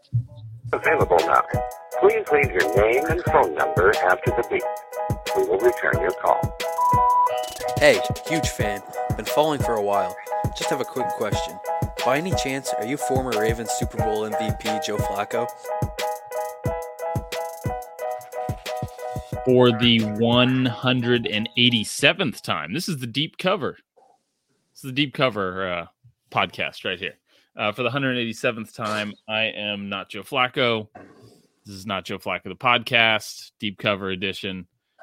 Available now. Please leave your name and phone number after the beep. We will return your call. Hey, huge fan. Been following for a while. Just have a quick question. By any chance, are you former Ravens Super Bowl MVP Joe Flacco? For the 187th time. This is the Deep Cover. This is the Deep Cover podcast right here. For the 187th time, I am not Joe Flacco. This is not Joe Flacco, the podcast, Deep Cover edition.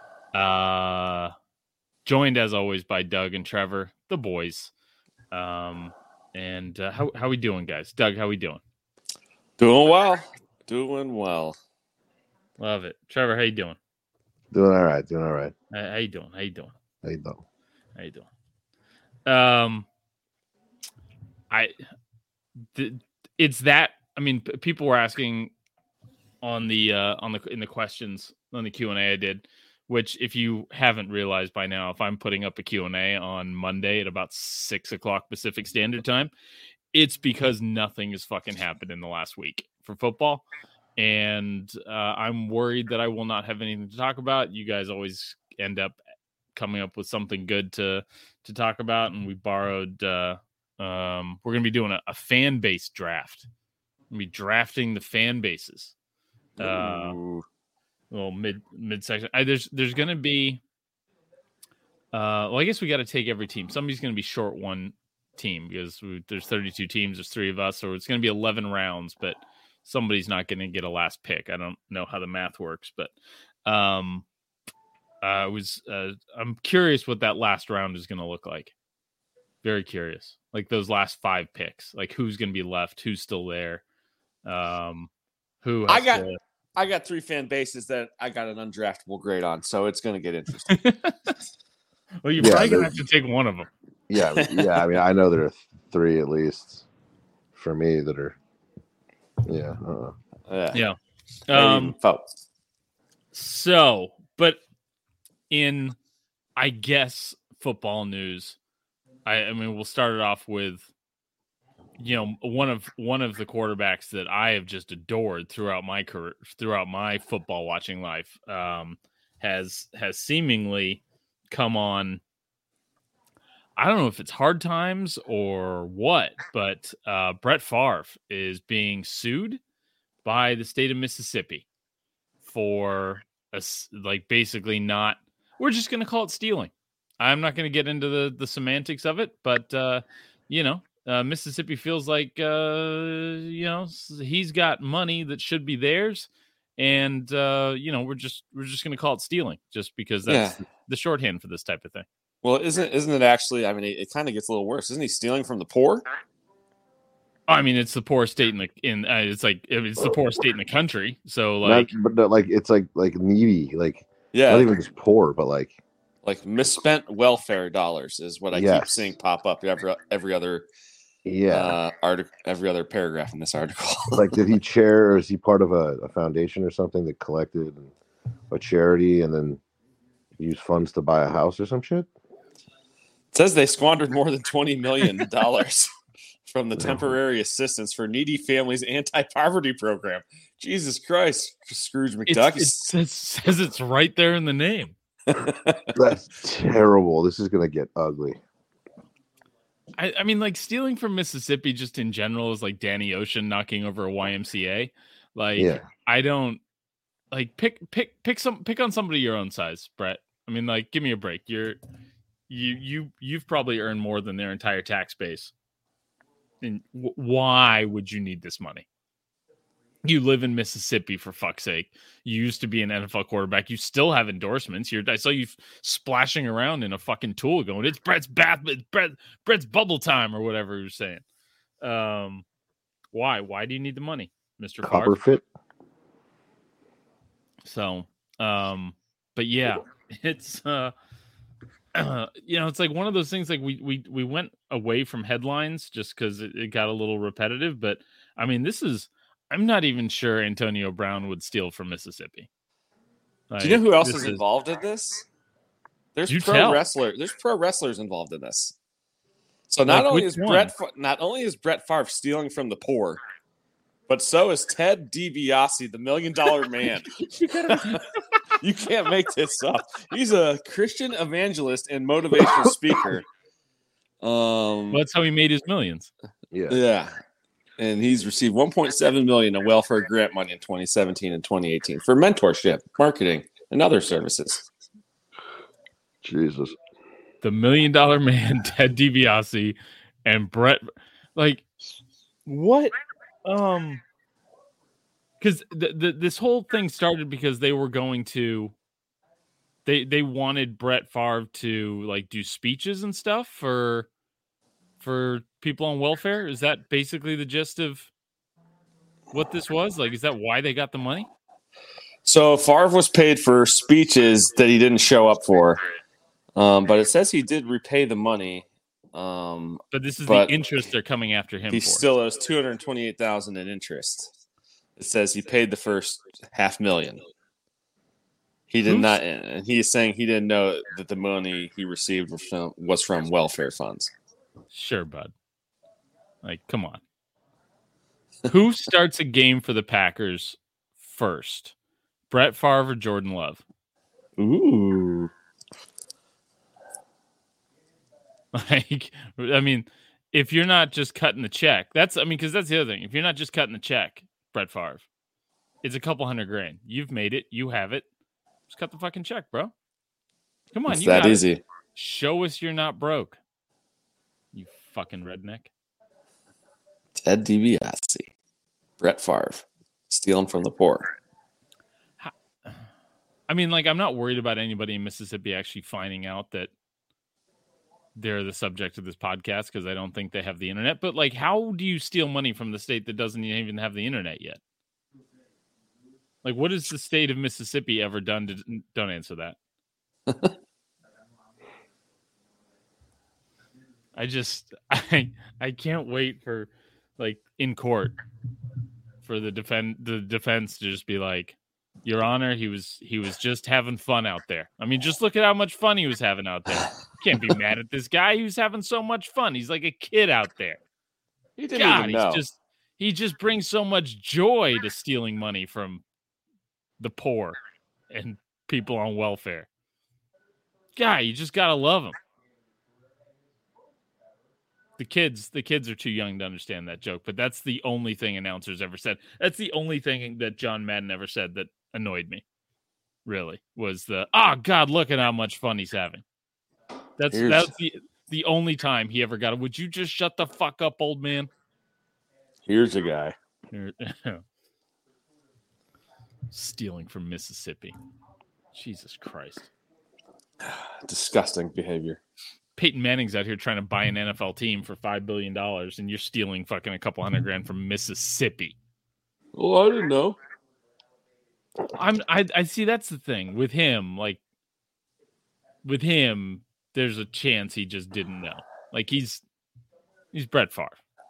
Joined, as always, by Doug and Trevor, the boys. How we doing, guys? Doug, how we doing? Doing well. Doing well. Love it. Trevor, how you doing? Doing all right. How you doing? It's that. I mean, people were asking in the questions on the Q&A I did, which if you haven't realized by now, if I'm putting up a Q&A on Monday at about 6:00 Pacific Standard Time, it's because nothing has fucking happened in the last week for football. And I'm worried that I will not have anything to talk about. You guys always end up coming up with something good to talk about. And we borrowed, we're going to be doing a fan base draft. We'll be drafting the fan bases. Little mid-section. There's going to be, I guess we got to take every team. Somebody's going to be short one team because there's 32 teams. There's 3 of us. So it's going to be 11 rounds, but somebody's not going to get a last pick. I don't know how the math works, but I'm curious what that last round is going to look like. Very curious. Like those last 5 picks, like who's going to be left, who's still there. I got 3 fan bases that I got an undraftable grade on, so it's going to get interesting. Well, you're probably going to have to take one of them. Yeah. I mean, I know there are 3 at least for me that are. Yeah. So, but in, I guess, football news, I mean, we'll start it off with, one of the quarterbacks that I have just adored throughout my career, throughout my football watching life, has seemingly come on. I don't know if it's hard times or what, but Brett Favre is being sued by the state of Mississippi for basically not. We're just going to call it stealing. I'm not going to get into the semantics of it, but Mississippi feels like he's got money that should be theirs, and we're just going to call it stealing just because that's the shorthand for this type of thing. Well, isn't it actually? I mean, it kind of gets a little worse. Isn't he stealing from the poor? I mean, it's the poorest state it's the poorest state in the country. So it's like needy, not even just poor, but like misspent welfare dollars is what I keep seeing pop up every other article, every other paragraph in this article. Like, did he chair or is he part of a foundation or something that collected a charity and then use funds to buy a house or some shit? It says they squandered more than $20 million from the temporary assistance for needy families anti-poverty program. Jesus Christ, Scrooge McDuck. It says it's right there in the name. That's terrible. This is going to get ugly. I mean, like, stealing from Mississippi just in general is like Danny Ocean knocking over a YMCA. I don't pick on somebody your own size, Brett. I mean, like, give me a break. You've probably earned more than their entire tax base. And why would you need this money? You live in Mississippi, for fuck's sake. You used to be an NFL quarterback. You still have endorsements. I saw you splashing around in a fucking tool going, it's Brett's Brett's bubble time or whatever you're saying. Why do you need the money, Mr. Copper fit. So, but yeah, it's, it's like one of those things, like we went away from headlines just because it got a little repetitive, but I mean, I'm not even sure Antonio Brown would steal from Mississippi. Do you know who else is involved in this? There's pro wrestlers involved in this. So not only is Brett Favre stealing from the poor, But so is Ted DiBiase, the $1 Million Man. You can't make this up. He's a Christian evangelist and motivational speaker. Well, that's how he made his millions. Yeah. And he's received $1.7 million in welfare grant money in 2017 and 2018 for mentorship, marketing, and other services. Jesus. The $1 Million Man, Ted DiBiase, and Brett. Like, what? Because this whole thing started because they were going to. They wanted Brett Favre to like do speeches and stuff for people on welfare. Is that basically the gist of what this was? Like, is that why they got the money? So Favre was paid for speeches that he didn't show up for, but it says he did repay the money. But this is the interest they're coming after him. He for. still owes $228,000 in interest. It says he paid the first $500,000. He did not, and he is saying he didn't know that the money he received was from welfare funds. Sure, bud. Like, come on. Who starts a game for the Packers first? Brett Favre or Jordan Love? Ooh. Like, I mean, if you're not just cutting the check, because that's the other thing. If you're not just cutting the check, Brett Favre, it's a couple $100,000. You've made it. You have it. Just cut the fucking check, bro. Come on. It's that easy. It. Show us you're not broke. You fucking redneck. Ted DiBiase. Brett Favre. Stealing from the poor. I mean, like, I'm not worried about anybody in Mississippi actually finding out that they're the subject of this podcast because I don't think they have the internet. But, like, how do you steal money from the state that doesn't even have the internet yet? Like, what has the state of Mississippi ever done to... Don't answer that. I can't wait for, like, in court for the defense to just be like, Your Honor, he was just having fun out there. I mean, just look at how much fun he was having out there. Can't be mad at this guy. He was having so much fun. He's like a kid out there. He didn't even know. He just brings so much joy to stealing money from the poor and people on welfare. Guy, you just gotta love him. The kids are too young to understand that joke, but that's the only thing announcers ever said. That's the only thing that John Madden ever said that annoyed me. Really, was God, look at how much fun he's having. That's the only time he ever got it. Would you just shut the fuck up, old man? Here's a guy. Stealing from Mississippi. Jesus Christ. Disgusting behavior. Peyton Manning's out here trying to buy an NFL team for $5 billion, and you're stealing fucking a couple $100,000 from Mississippi. Well, I didn't know. I see that's the thing with him. Like, with him, there's a chance he just didn't know. Like, he's Brett Favre.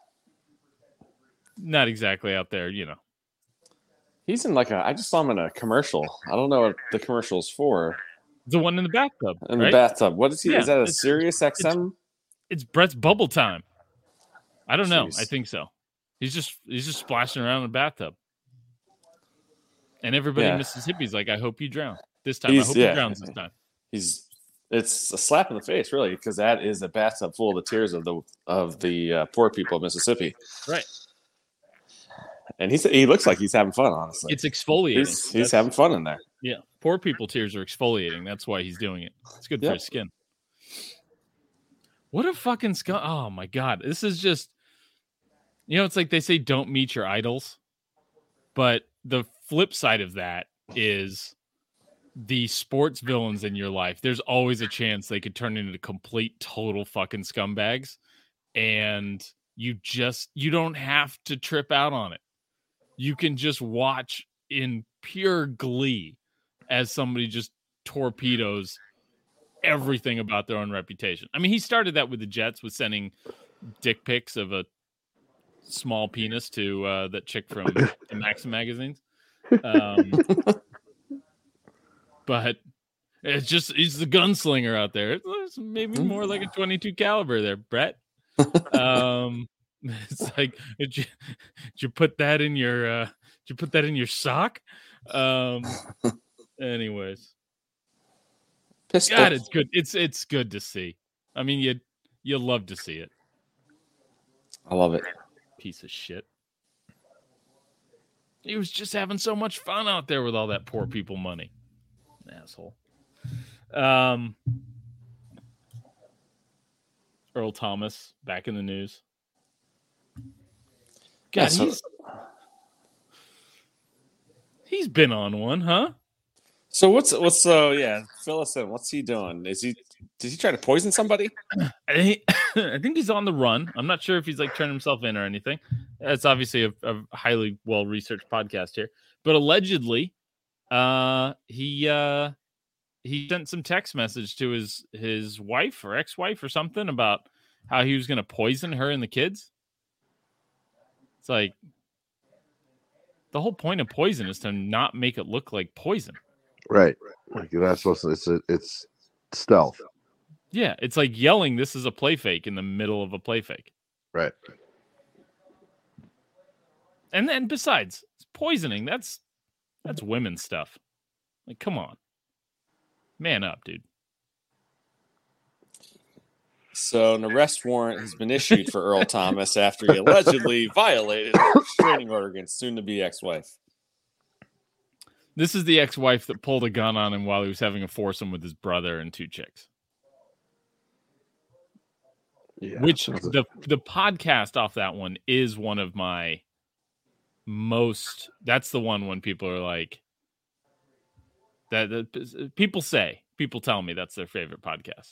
Not exactly out there, you know. He's in I just saw him in a commercial. I don't know what the commercial is for. The one in the bathtub. In the bathtub. What is he? Yeah, is that a Sirius XM? It's Brett's Bubble Time. I don't know. Jeez. I think so. He's just splashing around in the bathtub. And everybody in Mississippi's like, I hope you drown. This time. I hope he drowns this time. It's a slap in the face, really, because that is a bathtub full of the tears of the poor people of Mississippi. Right. And he looks like he's having fun, honestly. It's exfoliating. He's having fun in there. Yeah. Poor people tears are exfoliating. That's why he's doing it. It's good for his skin. What a fucking scum. Oh, my God. This is just, it's like they say don't meet your idols. But the flip side of that is the sports villains in your life. There's always a chance they could turn into complete, total fucking scumbags. And you don't have to trip out on it. You can just watch in pure glee as somebody just torpedoes everything about their own reputation. I mean, he started that with the Jets with sending dick pics of a small penis to that chick from the Maxim magazines. But he's the gunslinger out there. It's maybe more like a 22 caliber there, Brett. It's like, did you put that in your sock? Anyways, Pistol. God, it's good. It's good to see. I mean, you love to see it. I love it. Piece of shit. He was just having so much fun out there with all that poor people money. Asshole. Earl Thomas back in the news. God, he's been on one, huh? So what's yeah, fill us in. What's he doing? Did he try to poison somebody? I think he's on the run. I'm not sure if he's like turned himself in or anything. It's obviously a highly well-researched podcast here, but allegedly, he sent some text message to his wife or ex-wife or something about how he was going to poison her and the kids. It's like the whole point of poison is to not make it look like poison. Right. Like that's supposed to, it's stealth. Yeah, it's like yelling, "This is a play fake" in the middle of a play fake. Right. And then besides, it's poisoning. That's women's stuff. Like, come on. Man up, dude. So an arrest warrant has been issued for Earl Thomas after he allegedly violated a restraining order against soon-to-be ex-wife. This is the ex-wife that pulled a gun on him while he was having a foursome with his brother and two chicks. Yeah. Which the podcast off that one is one of my most. That's the one when people are like that. People tell me that's their favorite podcast.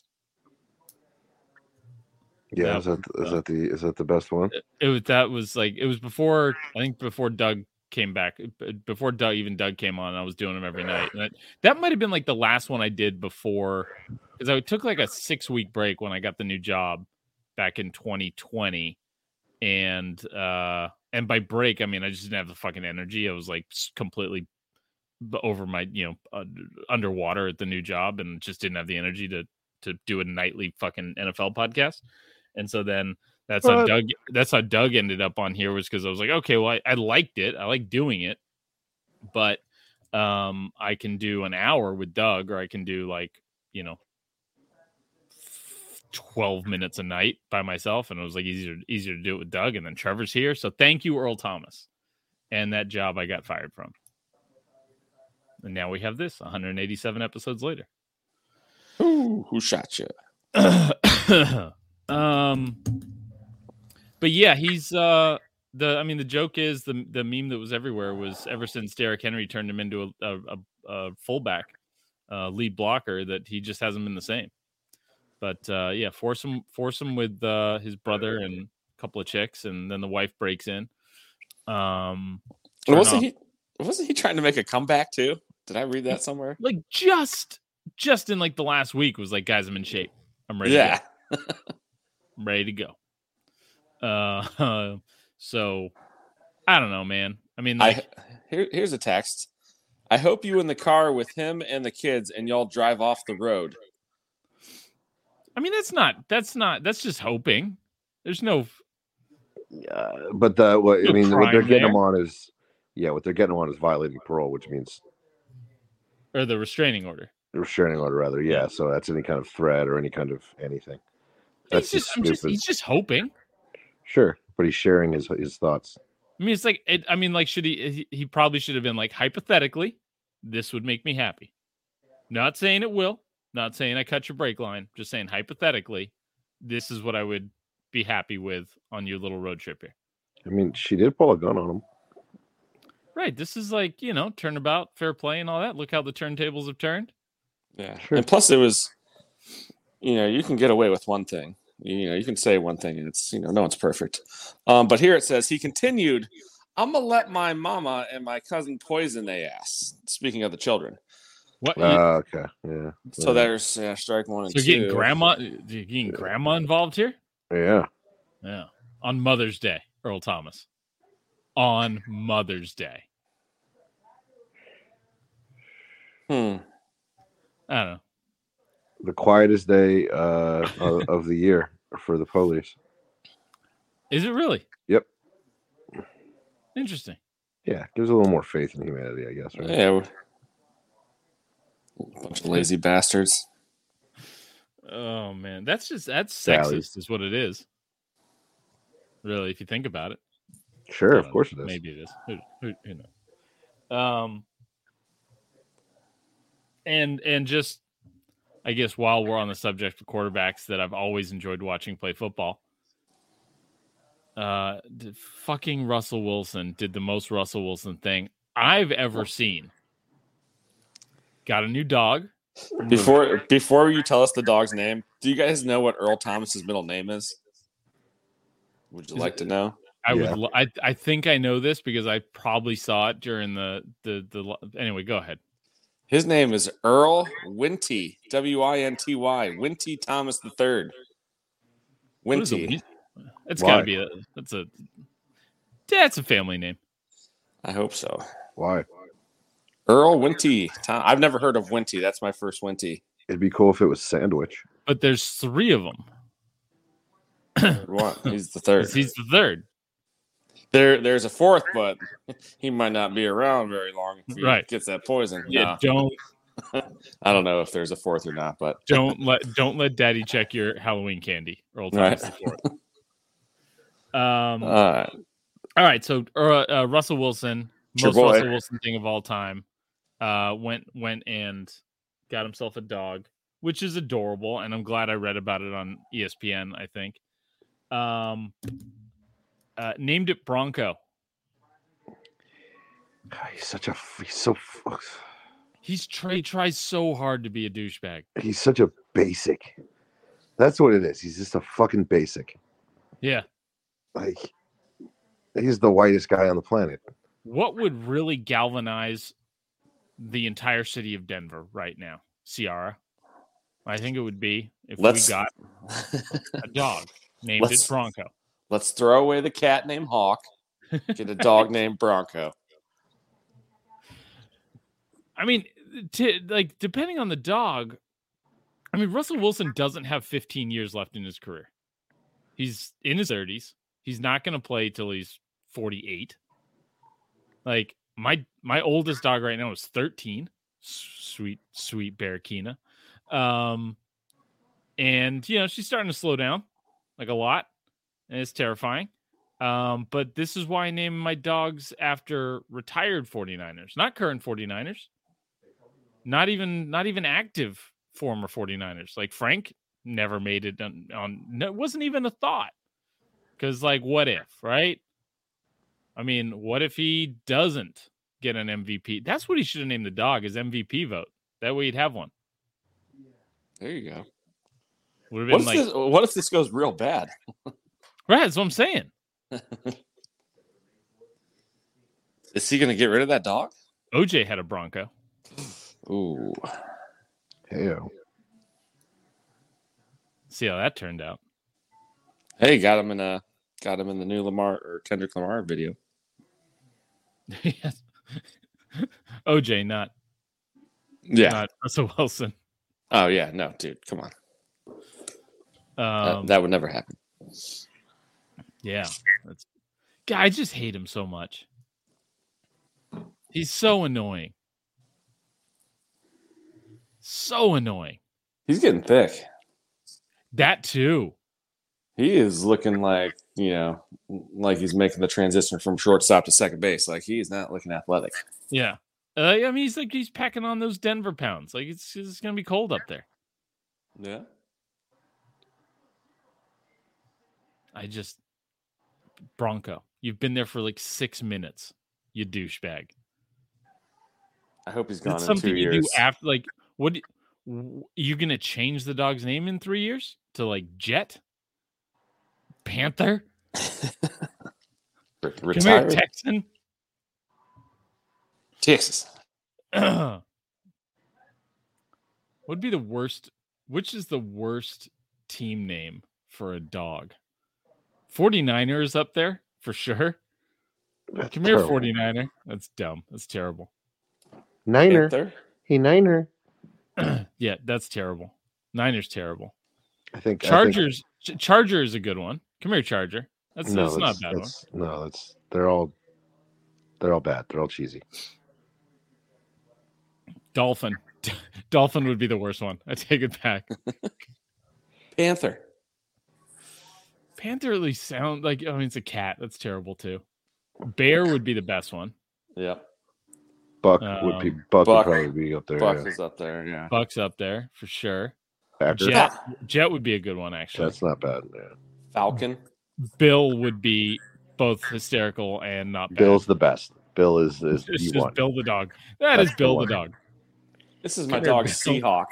Yeah, is that the best one? It was before, I think before Doug came back, before Doug came on. I was doing them every night. And that might have been like the last one I did before, because I took like a 6-week break when I got the new job back in 2020, and by break I mean I just didn't have the fucking energy. I was like completely over my underwater at the new job, and just didn't have the energy to do a nightly fucking NFL podcast. And so then that's how Doug ended up on here, was because I was like, okay, well, I liked it. I like doing it, but I can do an hour with Doug, or I can do 12 minutes a night by myself. And it was like easier to do it with Doug. And then Trevor's here. So thank you, Earl Thomas. And that job I got fired from. And now we have this 187 episodes later. Ooh, who shot you? But yeah, he's the joke is the meme that was everywhere was, ever since Derrick Henry turned him into a fullback, lead blocker, that he just hasn't been the same. But yeah, force him with his brother and a couple of chicks, and then the wife breaks in. Wasn't he trying to make a comeback too? Did I read that somewhere? Like just in like the last week was like, guys, I'm in shape. I'm ready. Yeah. To go. I'm ready to go. So I don't know, man. I mean, here's a text. I hope you in the car with him and the kids, and y'all drive off the road. I mean, that's just hoping. There's no. But what they're getting them on is, violating parole, which means, or the restraining order. The restraining order, rather, yeah. So that's any kind of threat or any kind of anything. That's he's just hoping. Sure, but he's sharing his thoughts. I mean, it's like should he probably should have been like, hypothetically, this would make me happy. Not saying it will. Not saying I cut your brake line. Just saying hypothetically, this is what I would be happy with on your little road trip here. I mean, she did pull a gun on him. Right. This is like, turnabout, fair play, and all that. Look how the turntables have turned. Yeah. Sure. And plus, it was, you can get away with one thing. You can say one thing, and it's, no one's perfect. But here it says, he continued, I'm going to let my mama and my cousin poison they ass. Speaking of the children. What? Okay. Yeah. So there's strike one and two. So getting grandma involved here? Yeah. Yeah. On Mother's Day, Earl Thomas. On Mother's Day. I don't know. The quietest day of the year for the police. Is it really? Yep. Interesting. Yeah, gives a little more faith in humanity, I guess. Right? Yeah. Bunch of lazy bastards. Oh man, that's Sally. sexist, is what it is. Really, if you think about it. Sure, I of don't course know. it is. Maybe it is. Who knows? And just, I guess, while we're on the subject of quarterbacks that I've always enjoyed watching play football, fucking Russell Wilson did the most Russell Wilson thing I've ever seen. Got a new dog. Before you tell us the dog's name, do you guys know what Earl Thomas's middle name is? Would you like to know? I think I know this because I probably saw it during the anyway, go ahead. His name is Earl Winty, Winty, Winty Thomas III. Winty. It's got to be that's a family name. I hope so. Why? Earl Winty. I've never heard of Winty. That's my first Winty. It'd be cool if it was Sandwich. But there's 3 of them. What? He's the third. He's the third. There's a 4th, but he might not be around very long if he gets that poison. Yeah, no. I don't know if there's a 4th or not, but don't let Daddy check your Halloween candy. Earl Thomas the 4th. All right. So Russell Wilson, most Russell Wilson thing of all time, went and got himself a dog, which is adorable, and I'm glad I read about it on ESPN. I think. Named it Bronco. He tries so hard to be a douchebag. He's such a basic. That's what it is. He's just a fucking basic. Yeah. Like, he's the whitest guy on the planet. What would really galvanize the entire city of Denver right now? Ciara. I think it would be if we got a dog named it Bronco. Let's throw away the cat named Hawk. Get a dog named Bronco. I mean, depending on the dog, I mean, Russell Wilson doesn't have 15 years left in his career. He's in his 30s. He's not going to play till he's 48. Like my oldest dog right now is 13. Sweet Barakina. And she's starting to slow down like a lot, and it's terrifying. But this is why I named my dogs after retired 49ers, not current 49ers. Not even active former 49ers. Like Frank never made it it wasn't even a thought. Because, what if, right? I mean, what if he doesn't get an MVP? That's what he should have named the dog, his MVP vote. That way he'd have one. There you go. Would have been what if this goes real bad? Right, that's what I'm saying. Is he going to get rid of that dog? OJ had a Bronco. Ooh. Heyo. See how that turned out. Hey, got him in the new Lamar or Kendrick Lamar video. Yes. OJ, not Russell Wilson. Oh yeah, no, dude, come on. That would never happen. Yeah, I just hate him so much. He's so annoying. So annoying. He's getting thick. That too. He is looking like he's making the transition from shortstop to second base. Like he's not looking athletic. Yeah. I mean, he's packing on those Denver pounds. Like it's going to be cold up there. Yeah. Bronco, you've been there for 6 minutes, you douchebag. I hope he's gone in 2 years. Something you do after, what? You gonna change the dog's name in 3 years to Jet? Panther? Retired? Come here, Texan. Texas. What'd be the worst? Which is the worst team name for a dog? 49ers up there for sure. That's Come here, terrible. 49er. That's dumb. That's terrible. Niner. Panther? Hey, Niner. Yeah, that's terrible. Niners terrible. I think Chargers. Charger is a good one. Come here, Charger. That's not a bad one. No, they're all bad. They're all cheesy. Dolphin. Dolphin would be the worst one. I take it back. Panther. Panther at least sound like, it's a cat. That's terrible too. Bear would be the best one. Yep. Buck would probably be up there. Buck is up there, yeah. Buck's up there for sure. Packer. Jet would be a good one, actually. That's not bad. Yeah. Falcon. Bill would be both hysterical and not bad. Bill's the best. Bill is It's the just one. Bill the dog. That's the Bill one. the dog. This is my dog, Seahawk.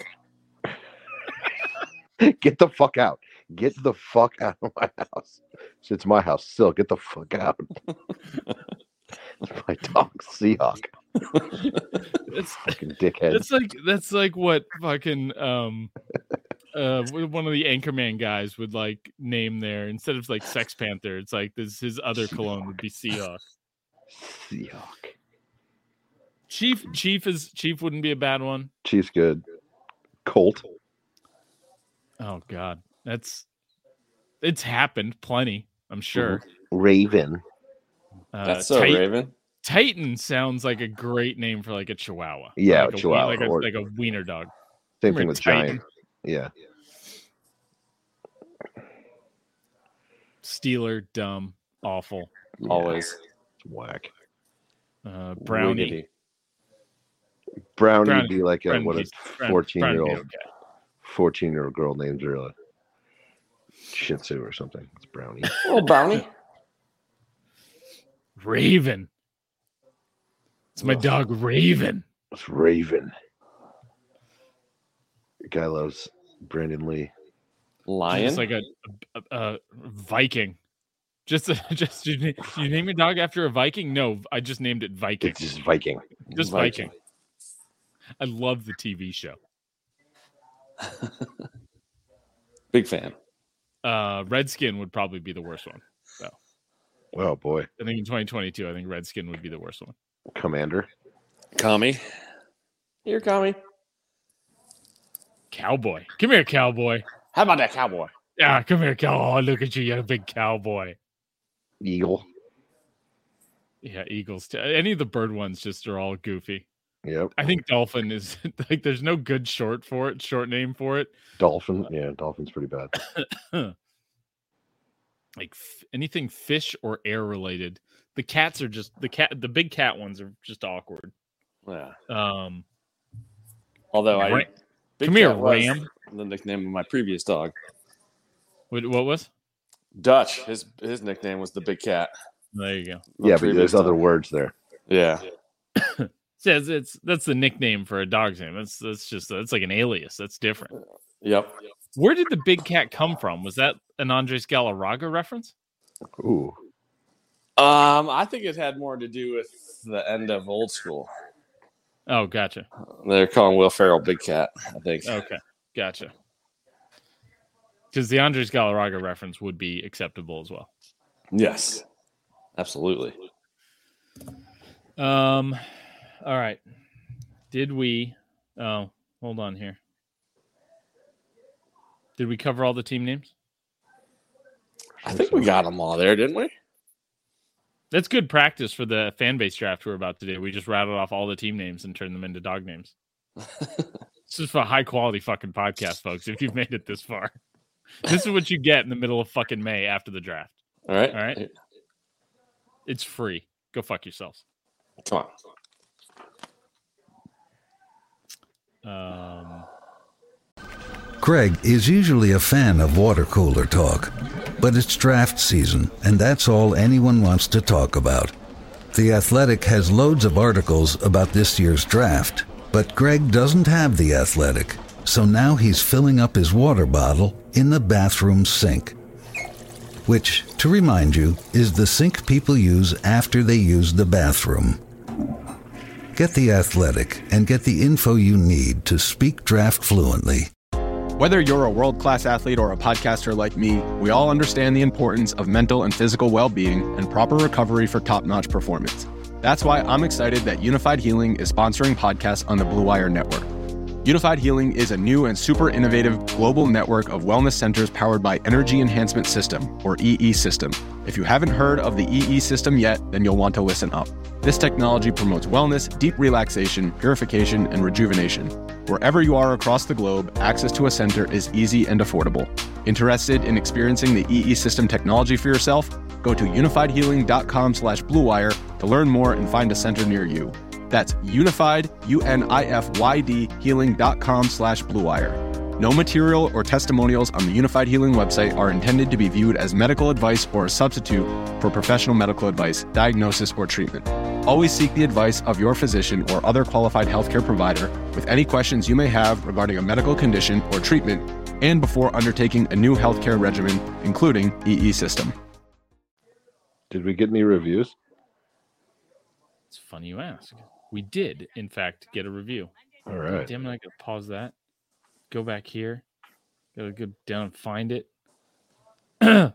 Get the fuck out. Get the fuck out of my house. It's my house still. Get the fuck out. It's my dog, Seahawk. It's fucking dickhead. That's like what fucking one of the Anchorman guys would like name there instead of like Sex Panther. It's like his other cologne would be Seahawk. Seahawk. Chief wouldn't be a bad one. Chief's good. Colt. Oh God, it's happened plenty. I'm sure. Raven. That's so Raven. Titan sounds like a great name for like a Chihuahua. Yeah, like Chihuahua, like a wiener dog. Same thing with Titan. Giant. Yeah. Steeler, dumb, awful. Yeah. Always. It's whack. Brownie. Brownie would be like a 14-year-old 14-year-old girl named her Shih Tzu or something. It's Brownie. Oh, Brownie. Raven. It's my dog, Raven. It's Raven. The guy loves Brandon Lee. Lion. It's like a Viking. Just you name your dog after a Viking? No, I just named it Viking. It's just Viking. Just Viking. I love the TV show. Big fan. Redskin would probably be the worst one. So. Oh boy. I think in 2022, I think Redskin would be the worst one. Commander. Kami. Here, Kami. Cowboy. Come here, cowboy. How about that cowboy? Yeah, come here, cowboy. Oh, look at you, you're a big cowboy. Eagle. Yeah, eagles. Any of the bird ones just are all goofy. Yep. I think dolphin is like there's no good short name for it. Dolphin. Yeah, dolphin's pretty bad. Like anything fish or air related. The cats are just the big cat ones are just awkward. Yeah. Come Although here, Ram. The nickname of my previous dog. What was? Dutch. His nickname was the Big Cat. There you go. Yeah, but there's other words there. Yeah. That's the nickname for a dog's name. That's like an alias. That's different. Yep. Where did the Big Cat come from? Was that an Andres Galarraga reference? Ooh. I think it had more to do with the end of Old School. Oh, gotcha. They're calling Will Ferrell Big Cat, I think. Okay, gotcha. Because the Andres Galarraga reference would be acceptable as well. Yes, absolutely. All right. Did we? Oh, hold on here. Did we cover all the team names? I think we got them all there, didn't we? That's good practice for the fan base draft we're about to do. We just rattled off all the team names and turned them into dog names. This is a high quality fucking podcast, folks. If you've made it this far, this is what you get in the middle of fucking May after the draft. All right. All right. It's free. Go fuck yourselves. Come on. Greg is usually a fan of water cooler talk, but it's draft season, and that's all anyone wants to talk about. The Athletic has loads of articles about this year's draft, but Greg doesn't have The Athletic, so now he's filling up his water bottle in the bathroom sink. Which, to remind you, is the sink people use after they use the bathroom. Get The Athletic and get the info you need to speak draft fluently. Whether you're a world-class athlete or a podcaster like me, we all understand the importance of mental and physical well-being and proper recovery for top-notch performance. That's why I'm excited that Unified Healing is sponsoring podcasts on the Blue Wire Network. Unified Healing is a new and super innovative global network of wellness centers powered by Energy Enhancement System, or EE System. If you haven't heard of the EE system yet, then you'll want to listen up. This technology promotes wellness, deep relaxation, purification, and rejuvenation. Wherever you are across the globe, access to a center is easy and affordable. Interested in experiencing the EE system technology for yourself? Go to unifiedhealing.com/bluewire to learn more and find a center near you. That's unified, UNIFYD healing.com/bluewire. No material or testimonials on the Unified Healing website are intended to be viewed as medical advice or a substitute for professional medical advice, diagnosis, or treatment. Always seek the advice of your physician or other qualified healthcare provider with any questions you may have regarding a medical condition or treatment and before undertaking a new healthcare regimen, including EE system. Did we get any reviews? It's funny you ask. We did, in fact, get a review. All right. Damn it, I gotta pause that. Go back here. Gotta go down and find it. 5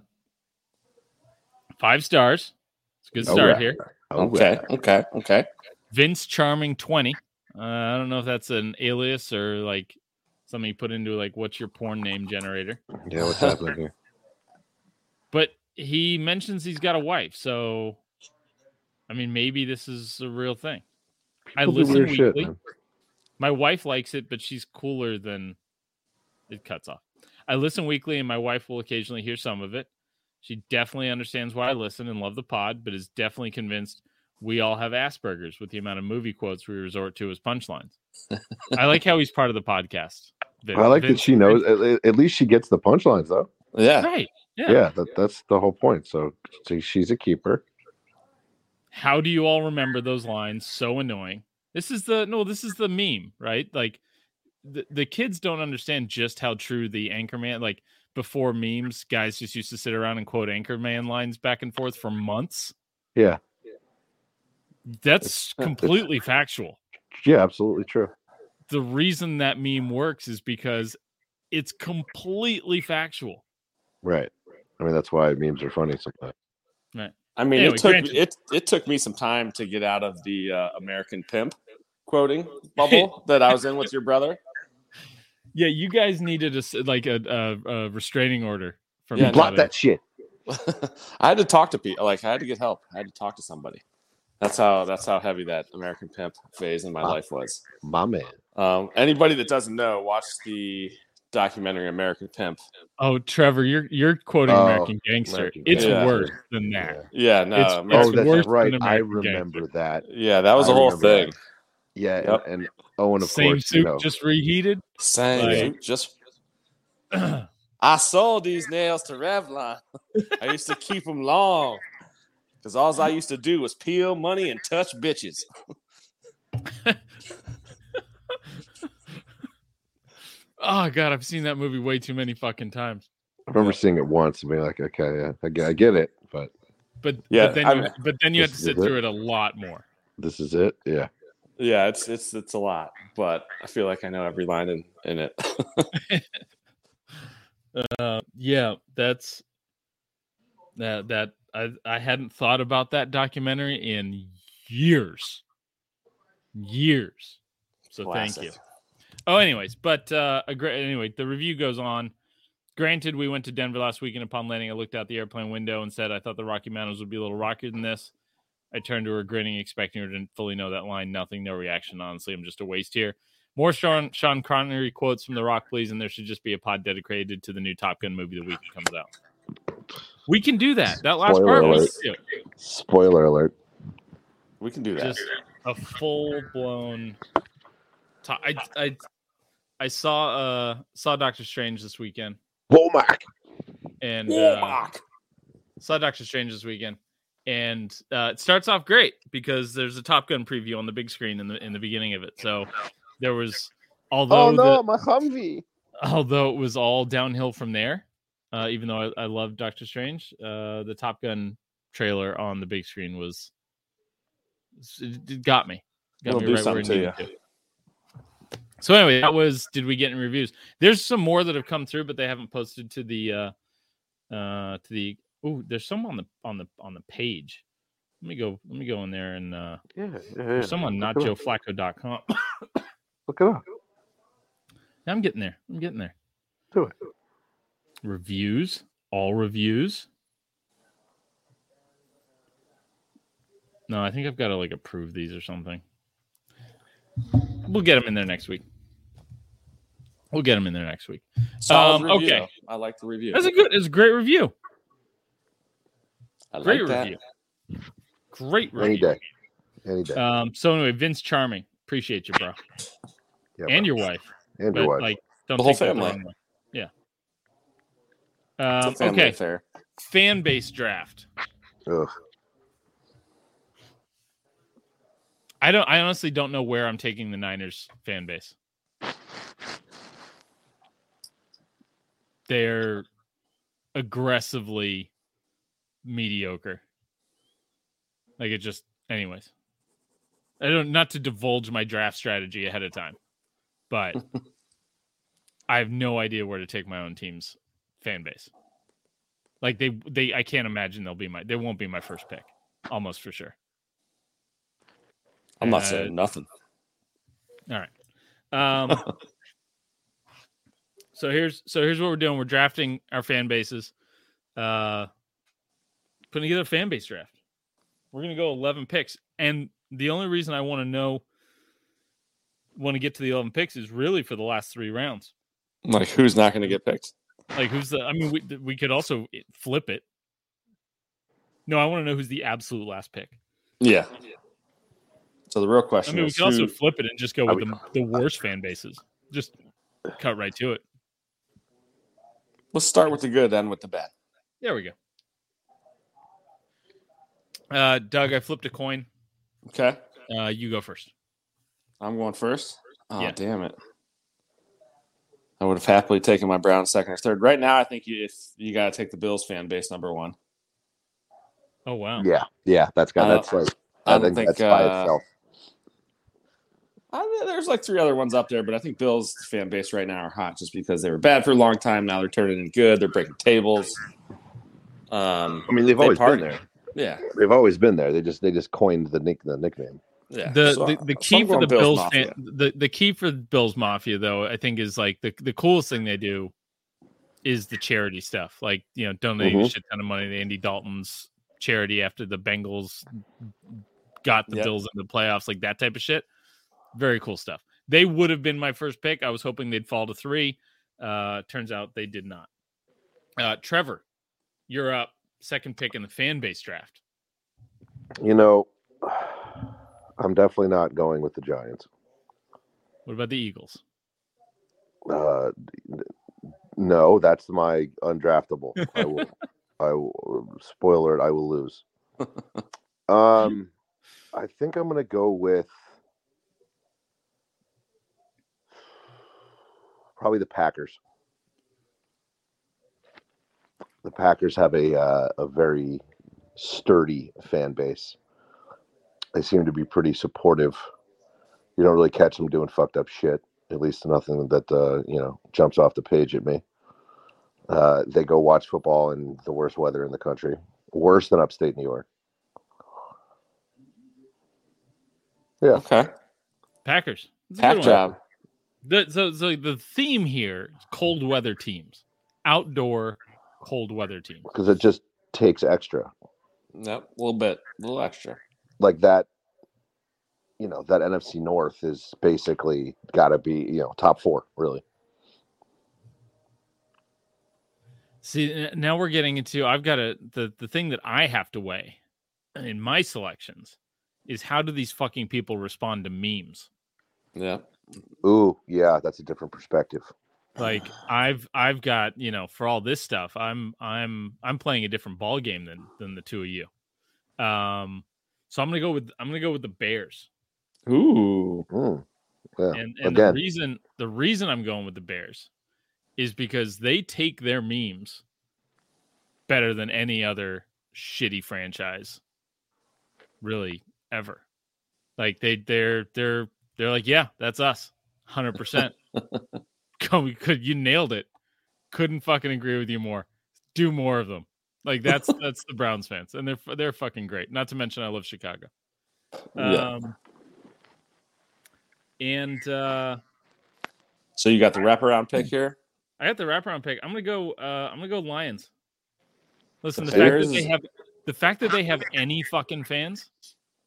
stars. It's a good start right. here. Okay. Vince Charming 20. I don't know if that's an alias or like something you put into like what's your porn name generator. Yeah, what's happening here? But he mentions he's got a wife, so I mean maybe this is a real thing. I People do listen weird weekly. shit, man. My wife likes it, but she's cooler than it cuts off. I listen weekly, and my wife will occasionally hear some of it. She definitely understands why I listen and love the pod, but is definitely convinced we all have Asperger's with the amount of movie quotes we resort to as punchlines. I like how he's part of the podcast. I like that she knows. At least she gets the punchlines, though. Yeah. Right. Yeah. Yeah, that's the whole point. So she's a keeper. How do you all remember those lines? So annoying. This is the meme, right? Like the kids don't understand just how true the Anchorman, like before memes, guys just used to sit around and quote Anchorman lines back and forth for months. Yeah. That's completely factual. Yeah, absolutely true. The reason that meme works is because it's completely factual. Right. I mean, that's why memes are funny sometimes. Right. I mean, Anyway, it took me some time to get out of the American Pimp quoting bubble that I was in with your brother. Yeah, you guys needed a restraining order from Yeah, Block that shit. I had to talk to people. Like I had to get help. I had to talk to somebody. That's how heavy that American Pimp phase in my life was. My man. Anybody that doesn't know, watch the documentary American Pimp. Oh, Trevor, you're quoting American Gangster. American It's Gangster. worse than that. Yeah, no. It's That's worse right. than I American remember Gangster. that. Yeah, that was I a whole remember thing. that. Yeah, Yep. and Owen, of Same course, suit, just reheated. Same. Like- Just I sold these nails to Revlon. I used to keep them long because all I used to do was peel money and touch bitches. Oh God, I've seen that movie way too many fucking times. I remember seeing it once and being like, okay, yeah, I get it, but But Yeah, but then you have to this sit is through it. it a lot more. this is it. Yeah. Yeah, it's a lot, but I feel like I know every line in it. Yeah, that's that I hadn't thought about that documentary in years. So thank Classic. you. Oh, anyways, but anyway, the review goes on. Granted, we went to Denver last weekend. Upon landing, I looked out the airplane window and said I thought the Rocky Mountains would be a little rockier than this. I turned to her grinning, expecting her to fully know that line. Nothing, no reaction. Honestly, I'm just a waste here. More Sean Connery quotes from The Rock, please, and there should just be a pod dedicated to the new Top Gun movie the week it comes out. We can do that. That last Spoiler part we alert. can do. Spoiler alert. We can do that. Just a full blown. I saw Doctor Strange this weekend, Womack. and Womack. saw Doctor Strange this weekend, and it starts off great because there's a Top Gun preview on the big screen in the beginning of it. So there was, although my Humvee. although it was all downhill from there. Even though I love Doctor Strange, the Top Gun trailer on the big screen it got me. It'll do where something it to needed to. So anyway, that was. Did we get any reviews? There's some more that have come through, but they haven't posted to the Oh, there's some on the page. Let me go in there and there's some on notjoeflacco.com. Look it up. I'm getting there. Do it. Reviews, all reviews. No, I think I've got to like approve these or something. We'll get them in there next week. Solid review. Okay. I like the review. It's a great review. I Great like that. review. Great review. Any day. So anyway, Vince Charming, appreciate you, bro, Yeah, and bro. your wife. And But your wife. like, don't The whole take that the family. wrong way. Yeah. It's a family Okay. affair. Fan base draft. Ugh. I honestly don't know where I'm taking the Niners fan base. They're aggressively mediocre. Like it just, anyways. Not to divulge my draft strategy ahead of time, but I have no idea where to take my own team's fan base. Like I can't imagine they won't be my first pick, almost for sure. I'm not saying nothing. All right. So here's what we're doing. We're drafting our fan bases. Putting together a fan base draft. We're gonna go 11 picks, and the only reason I want to get to the 11 picks is really for the last 3 rounds. Like, who's not going to get picked? Like we could also flip it. No, I want to know who's the absolute last pick. Yeah. So the real question We is, could also flip it and just go with the worst fan bases. Just cut right to it. let's start with the good, end with the bad. There we go. Doug, I flipped a coin. Okay. You go first. I'm going first. Oh, Yeah. damn it. I would have happily taken my Browns second or third. Right now, I think you got to take the Bills fan base number 1. Oh wow. Yeah. That's like. I don't think that's by itself. there's like 3 other ones up there, but I think Bills fan base right now are hot just because they were bad for a long time. Now they're turning in good. They're breaking tables. I mean, they've always been there. Yeah. They've always been there. They just coined the nickname. Yeah. The key for the Bills Mafia. the key for Bills Mafia though, I think is like the coolest thing they do is the charity stuff. Like, donating a shit ton of money to Andy Dalton's charity after the Bengals got the Bills in the playoffs, like that type of shit. Very cool stuff. They would have been my first pick. I was hoping they'd fall to 3. Turns out they did not. Trevor, you're up. Second pick in the fan base draft. I'm definitely not going with the Giants. What about the Eagles? No, that's my undraftable. I will spoiler it, I will lose. I think I'm going to go with probably the Packers. The Packers have a very sturdy fan base. They seem to be pretty supportive. You don't really catch them doing fucked up shit. At least nothing that jumps off the page at me. They go watch football in the worst weather in the country, worse than upstate New York. Yeah. Okay. Packers. Pack job. So the theme here is cold weather teams, outdoor cold weather teams. Because it just takes extra. Yep, a little extra. Like that, that NFC North is basically got to be, top 4, really. See, now we're getting into, I've got the thing that I have to weigh in my selections is how do these fucking people respond to memes? Yeah. Ooh, yeah, that's a different perspective. Like I've got, for all this stuff, I'm playing a different ball game than the two of you. So I'm gonna go with the Bears. Ooh. Yeah. And Again, the reason I'm going with the Bears is because they take their memes better than any other shitty franchise really ever. Like they're like, yeah, that's us. 100%. You nailed it. Couldn't fucking agree with you more. Do more of them. Like that's the Browns fans, and they're fucking great. Not to mention I love Chicago. Yeah. And so you got the wraparound pick here. I got the wraparound pick. I'm gonna go Lions. Listen, the fact that they have any fucking fans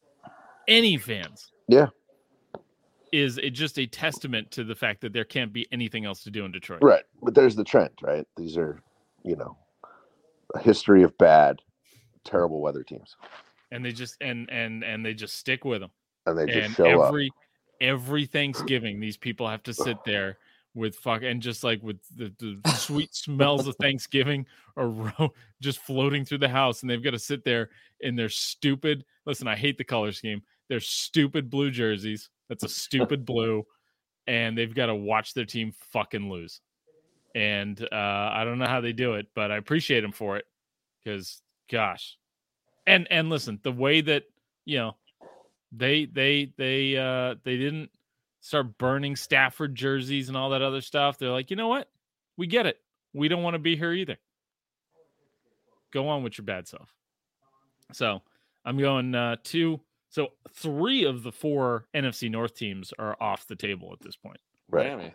any fans. Yeah. Is it just a testament to the fact that there can't be anything else to do in Detroit. Right. But there's the trend, right? These are, a history of bad, terrible weather teams. And they just and they just stick with them. And they just show up. Every Thanksgiving, these people have to sit there with and just like with the sweet smells of Thanksgiving just floating through the house, and they've got to sit there in their stupid. Listen, I hate the color scheme. Their stupid blue jerseys. That's a stupid blue, and they've got to watch their team fucking lose. And I don't know how they do it, but I appreciate them for it because, gosh, and listen, the way that they didn't start burning Stafford jerseys and all that other stuff. They're like, you know what? We get it. We don't want to be here either. Go on with your bad self. So I'm going 2. So 3 of the 4 NFC North teams are off the table at this point. Right. Miami.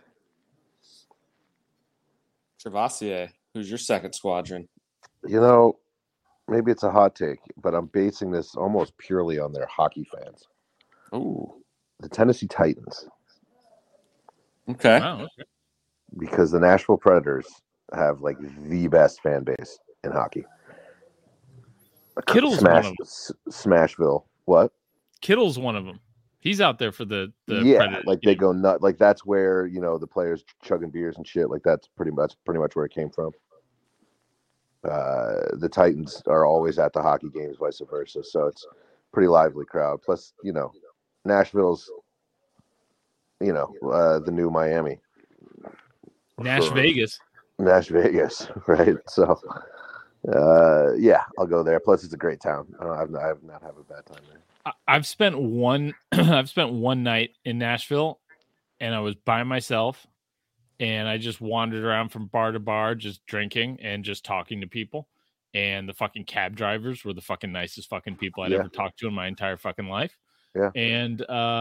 Travassier, who's your second squadron? Maybe it's a hot take, but I'm basing this almost purely on their hockey fans. Ooh. The Tennessee Titans. Okay. Wow, okay. Because the Nashville Predators have like the best fan base in hockey. Kittle's one of them. Smashville. What? Kittle's one of them. He's out there for the Predators. Like they go nuts. Like that's where the players chugging beers and shit. Like that's pretty much where it came from. The Titans are always at the hockey games, vice versa. So it's pretty lively crowd. Plus, Nashville's, the new Miami. Nash Vegas, right? So, I'll go there. Plus, it's a great town. I've not had a bad time there. I've spent one night in Nashville, and I was by myself, and I just wandered around from bar to bar, just drinking and just talking to people. And the fucking cab drivers were the fucking nicest fucking people I'd ever talked to in my entire fucking life. Yeah. And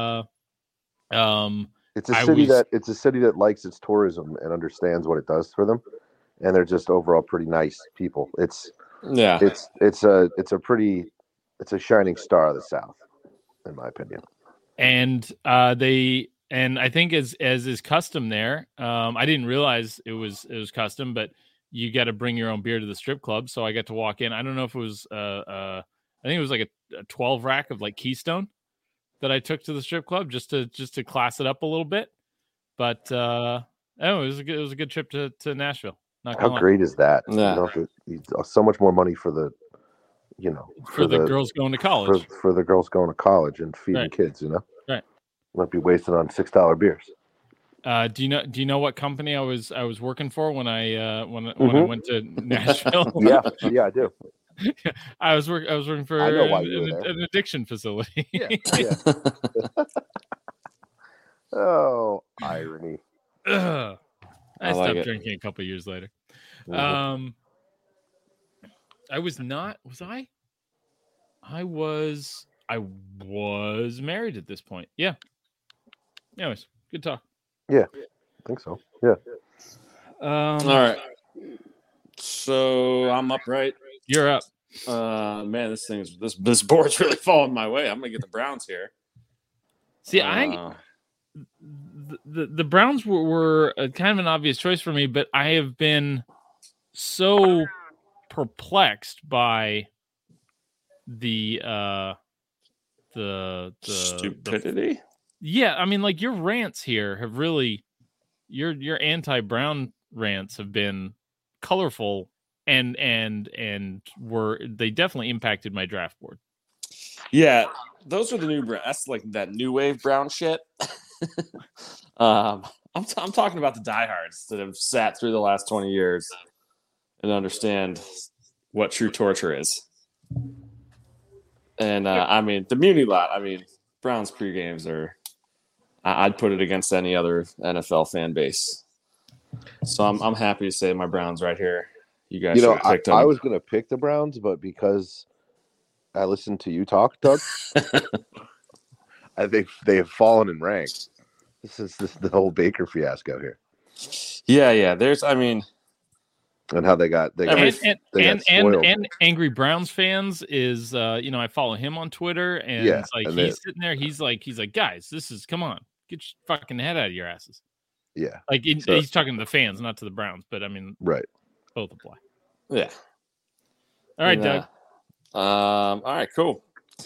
it's a city that likes its tourism and understands what it does for them, and they're just overall pretty nice people. It's a shining star of the South, in my opinion. And I think as is custom there, I didn't realize it was custom, but you got to bring your own beer to the strip club. So I got to walk in. I don't know if it was I think it was like a 12 rack of like Keystone that I took to the strip club just to class it up a little bit. But it was a good trip to Nashville. How great is that? Yeah. So much more money for the for the girls going to college. For the girls going to college and feeding kids, Right. Won't be wasted on $6 beers. Do you know what company I was working for when I went to Nashville? yeah, I do. I was working for an addiction facility. Yeah. Oh, irony. I stopped like drinking a couple years later. Mm-hmm. I was not. Was I? I was married at this point. Yeah. Anyways, good talk. Yeah, I think so. Yeah. All right. So I'm up, right? You're up. Man, this board's really falling my way. I'm gonna get the Browns here. See, the Browns were kind of an obvious choice for me, but I have been so perplexed by the stupidity. Yeah, I mean, like your rants here have really your anti-Brown rants have been colorful and they definitely impacted my draft board. Yeah, those are the new Brown. That's like that new wave Brown shit. I'm talking about the diehards that have sat through the last 20 years and understand what true torture is. And I mean, the Muni lot. I mean, Browns pre-games are. I'd put it against any other NFL fan base. So I'm happy to say my Browns right here. You guys should have picked them. I was going to pick the Browns, but because I listened to you talk, Doug, I think they have fallen in rank. This is the whole Baker fiasco here. Yeah. and how they got spoiled. and Angry Browns fans is I follow him on Twitter, and it's like he's sitting there. He's like, guys, come on, get your fucking head out of your asses. Yeah, like he's talking to the fans, not to the Browns, but I mean, right, both apply. Yeah. All right, Doug. All right, cool.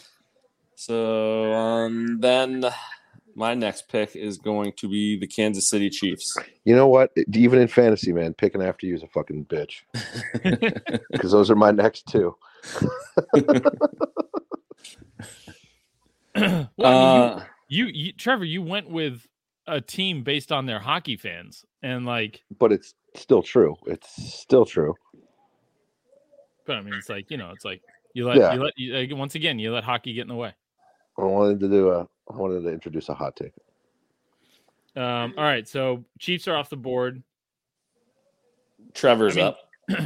So then my next pick is going to be the Kansas City Chiefs. You know what? Even in fantasy, man, picking after you is a fucking bitch. Because those are my next two. Well, you Trevor, you went with a team based on their hockey fans, and but it's still true. It's still true. But I mean, it's like you let once again you let hockey get in the way. I wanted to introduce a hot take. All right, so Chiefs are off the board. Trevor's up.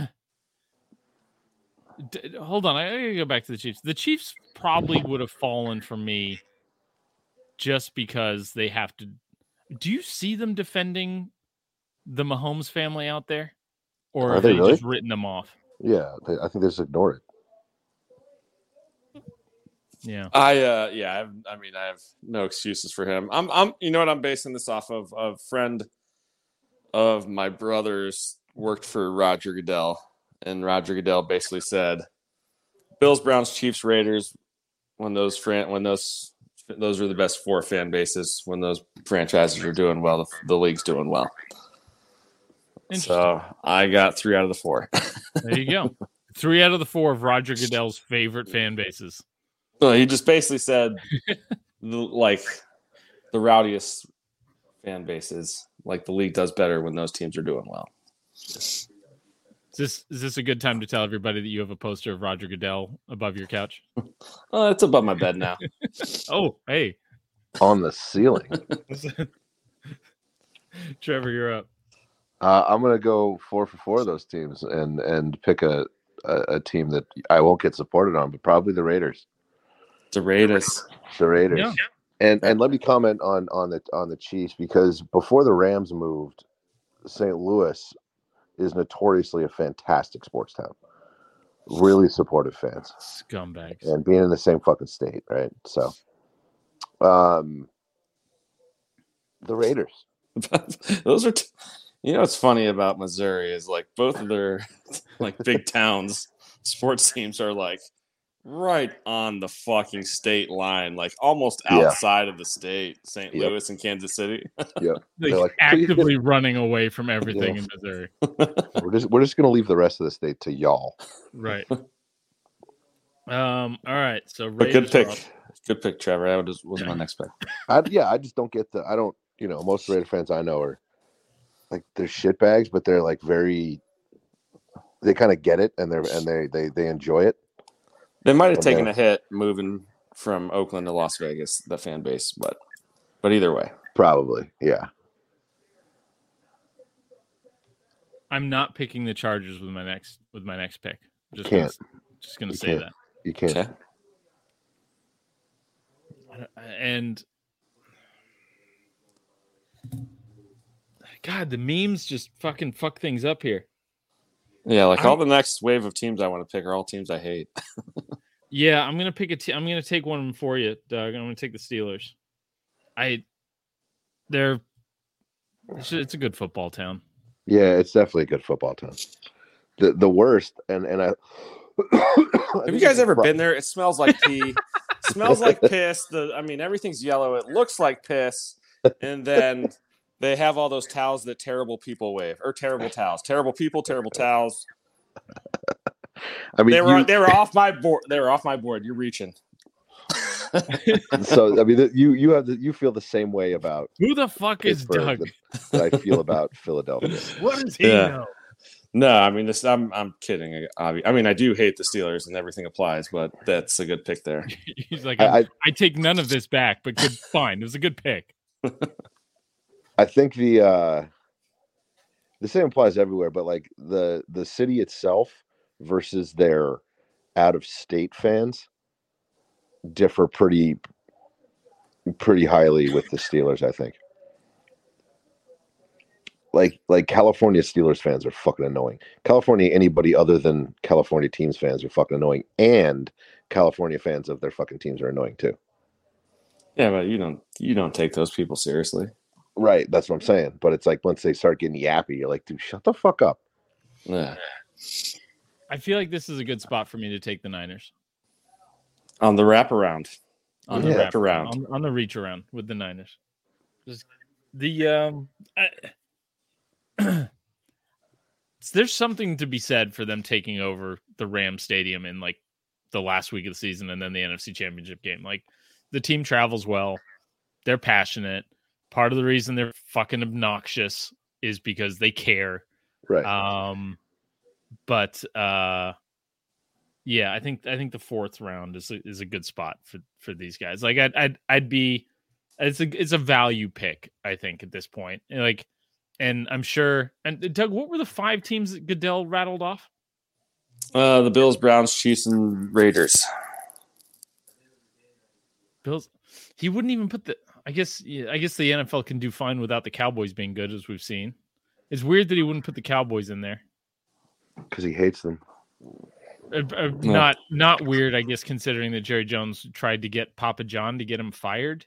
Hold on, I gotta go back to the Chiefs. The Chiefs probably would have fallen for me just because they have to. Do you see them defending the Mahomes family out there, or have they really just written them off? Yeah, I think they just ignore it. Yeah, I have no excuses for him. I'm you know what I'm basing this off of? A friend of my brother's worked for Roger Goodell, and Roger Goodell basically said, Bills, Browns, Chiefs, Raiders, when those are the best four fan bases. When those franchises are doing well, the league's doing well. So I got 3 out of the 4. There you go. 3 out of the 4 of Roger Goodell's favorite fan bases. Well, he just basically said, the rowdiest fan bases, like the league does better when those teams are doing well. Is this a good time to tell everybody that you have a poster of Roger Goodell above your couch? It's above my bed now. Oh, hey. On the ceiling. Trevor, you're up. I'm going to go 4 for 4 of those teams and pick a team that I won't get supported on, but probably the Raiders. The Raiders. Yeah. And let me comment on the Chiefs, because before the Rams moved, St. Louis is notoriously a fantastic sports town. Really supportive fans. Scumbags. And being in the same fucking state, right? So, the Raiders. Those are, what's funny about Missouri is both of their big towns sports teams are right on the fucking state line, almost outside of the state. St. Louis and Kansas City. Yeah, they're actively running away from everything in Missouri. We're just gonna leave the rest of the state to y'all. Right. All right. So good pick, Trevor. That was my next pick. I just don't get I don't. Most Raider fans I know are they're shitbags, but they're very. They kind of get it, and they enjoy it. They might have taken a hit moving from Oakland to Las Vegas, the fan base, but either way, probably, yeah. I'm not picking the Chargers with my next pick. Just gonna say that you can't. Okay. And God, the memes just fucking fuck things up here. Yeah, all the next wave of teams I want to pick are all teams I hate. Yeah, I'm gonna pick I'm gonna take one of them for you, Doug. I'm gonna take the Steelers. It's a good football town. Yeah, it's definitely a good football town. The worst, and I. Have you guys ever been there? It smells like pee. Smells like piss. Everything's yellow. It looks like piss, and then they have all those towels that terrible people wave, or terrible towels. Terrible people, terrible towels. They were off my board. They were off my board. You're reaching. So you feel the same way about who the fuck is Doug that I feel about Philadelphia. What does he know? No, I'm kidding. I do hate the Steelers and everything applies, but that's a good pick there. He's like, I take none of this back, but good, fine. It was a good pick. I think the same applies everywhere, but the city itself versus their out of state fans differ pretty highly with the Steelers, I think. like California Steelers fans are fucking annoying. California, anybody other than California teams fans are fucking annoying, and California fans of their fucking teams are annoying too. Yeah, but you don't take those people seriously. Right, that's what I'm saying. But it's like once they start getting yappy, you're like, dude, shut the fuck up. Yeah. I feel like this is a good spot for me to take the Niners On the wraparound. on Yeah. the wraparound, on the reach around with the Niners. Just there's something to be said for them taking over the Rams Stadium in like the last week of the season and then the NFC Championship game. Like the team travels well, they're passionate. Part of the reason they're fucking obnoxious is because they care. Right. Yeah, I think the fourth round is a good spot for these guys. Like I'd be, it's a value pick, I think, at this point. Like, and I'm sure. And Doug, what were the 5 teams that Goodell rattled off? The Bills, Browns, Chiefs, and Raiders. Bills. He wouldn't even put the. I guess the NFL can do fine without the Cowboys being good, as we've seen. It's weird that he wouldn't put the Cowboys in there. Because he hates them. Not weird, I guess, considering that Jerry Jones tried to get Papa John to get him fired.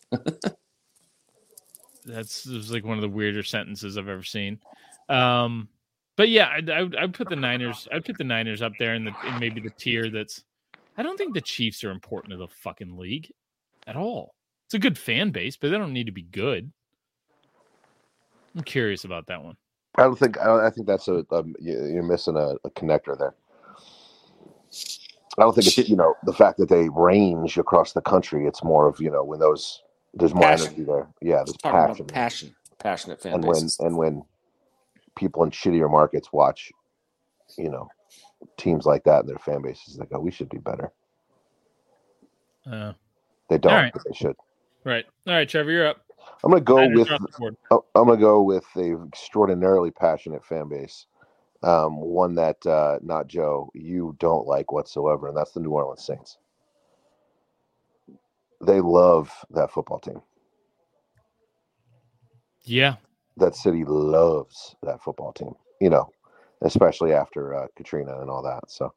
This was like one of the weirder sentences I've ever seen. But yeah, I'd put the Niners. I'd put the Niners up there in maybe the tier that's. I don't think the Chiefs are important to the fucking league at all. It's a good fan base, but they don't need to be good. I'm curious about that one. I think that's you're missing a connector there. I don't think it's the fact that they range across the country. It's more of when there's more energy there. Yeah, there's passionate fan and bases. when people in shittier markets watch, teams like that and their fan bases, they go, we should do better. They don't, right. but they should. Right. All right, Trevor, you're up. I'm gonna go with a extraordinarily passionate fan base, one that not Joe you don't like whatsoever, and that's the New Orleans Saints. They love that football team. Yeah, that city loves that football team. Especially after Katrina and all that. So,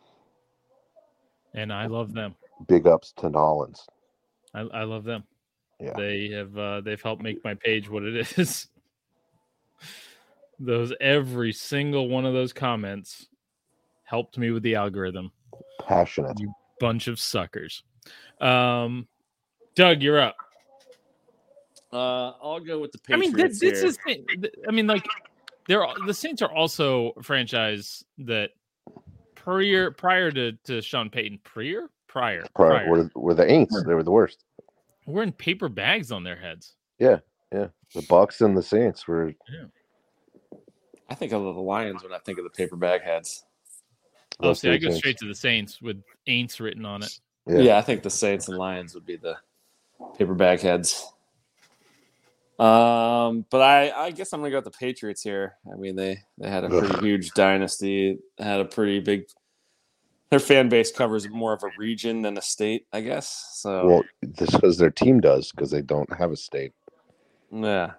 and I love them. Big ups to Nolans. I love them. Yeah, they've helped make my page what it is. Every single one of those comments helped me with the algorithm. Passionate. You bunch of suckers. Doug, you're up. I'll go with the Patriots. The Saints are also a franchise that prior to Sean Payton, prior were the Aints. They were the worst. Wearing paper bags on their heads. Yeah. The Bucs and the Saints were. Yeah. I think of the Lions when I think of the paper bag heads. I go straight to the Saints with Aints written on it. Yeah, I think the Saints and Lions would be the paper bag heads. But I guess I'm gonna go with the Patriots here. I mean, they had a pretty huge dynasty. Had a pretty big. Their fan base covers more of a region than a state, I guess. So, well, this because their team does because they don't have a state. Yeah.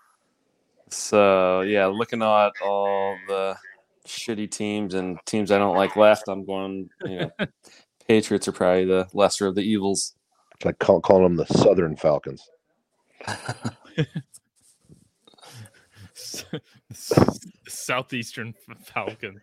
So yeah, looking at all the shitty teams and teams I don't like left, I'm going. Patriots are probably the lesser of the evils. It's like calling them the Southern Falcons. Southeastern Falcons.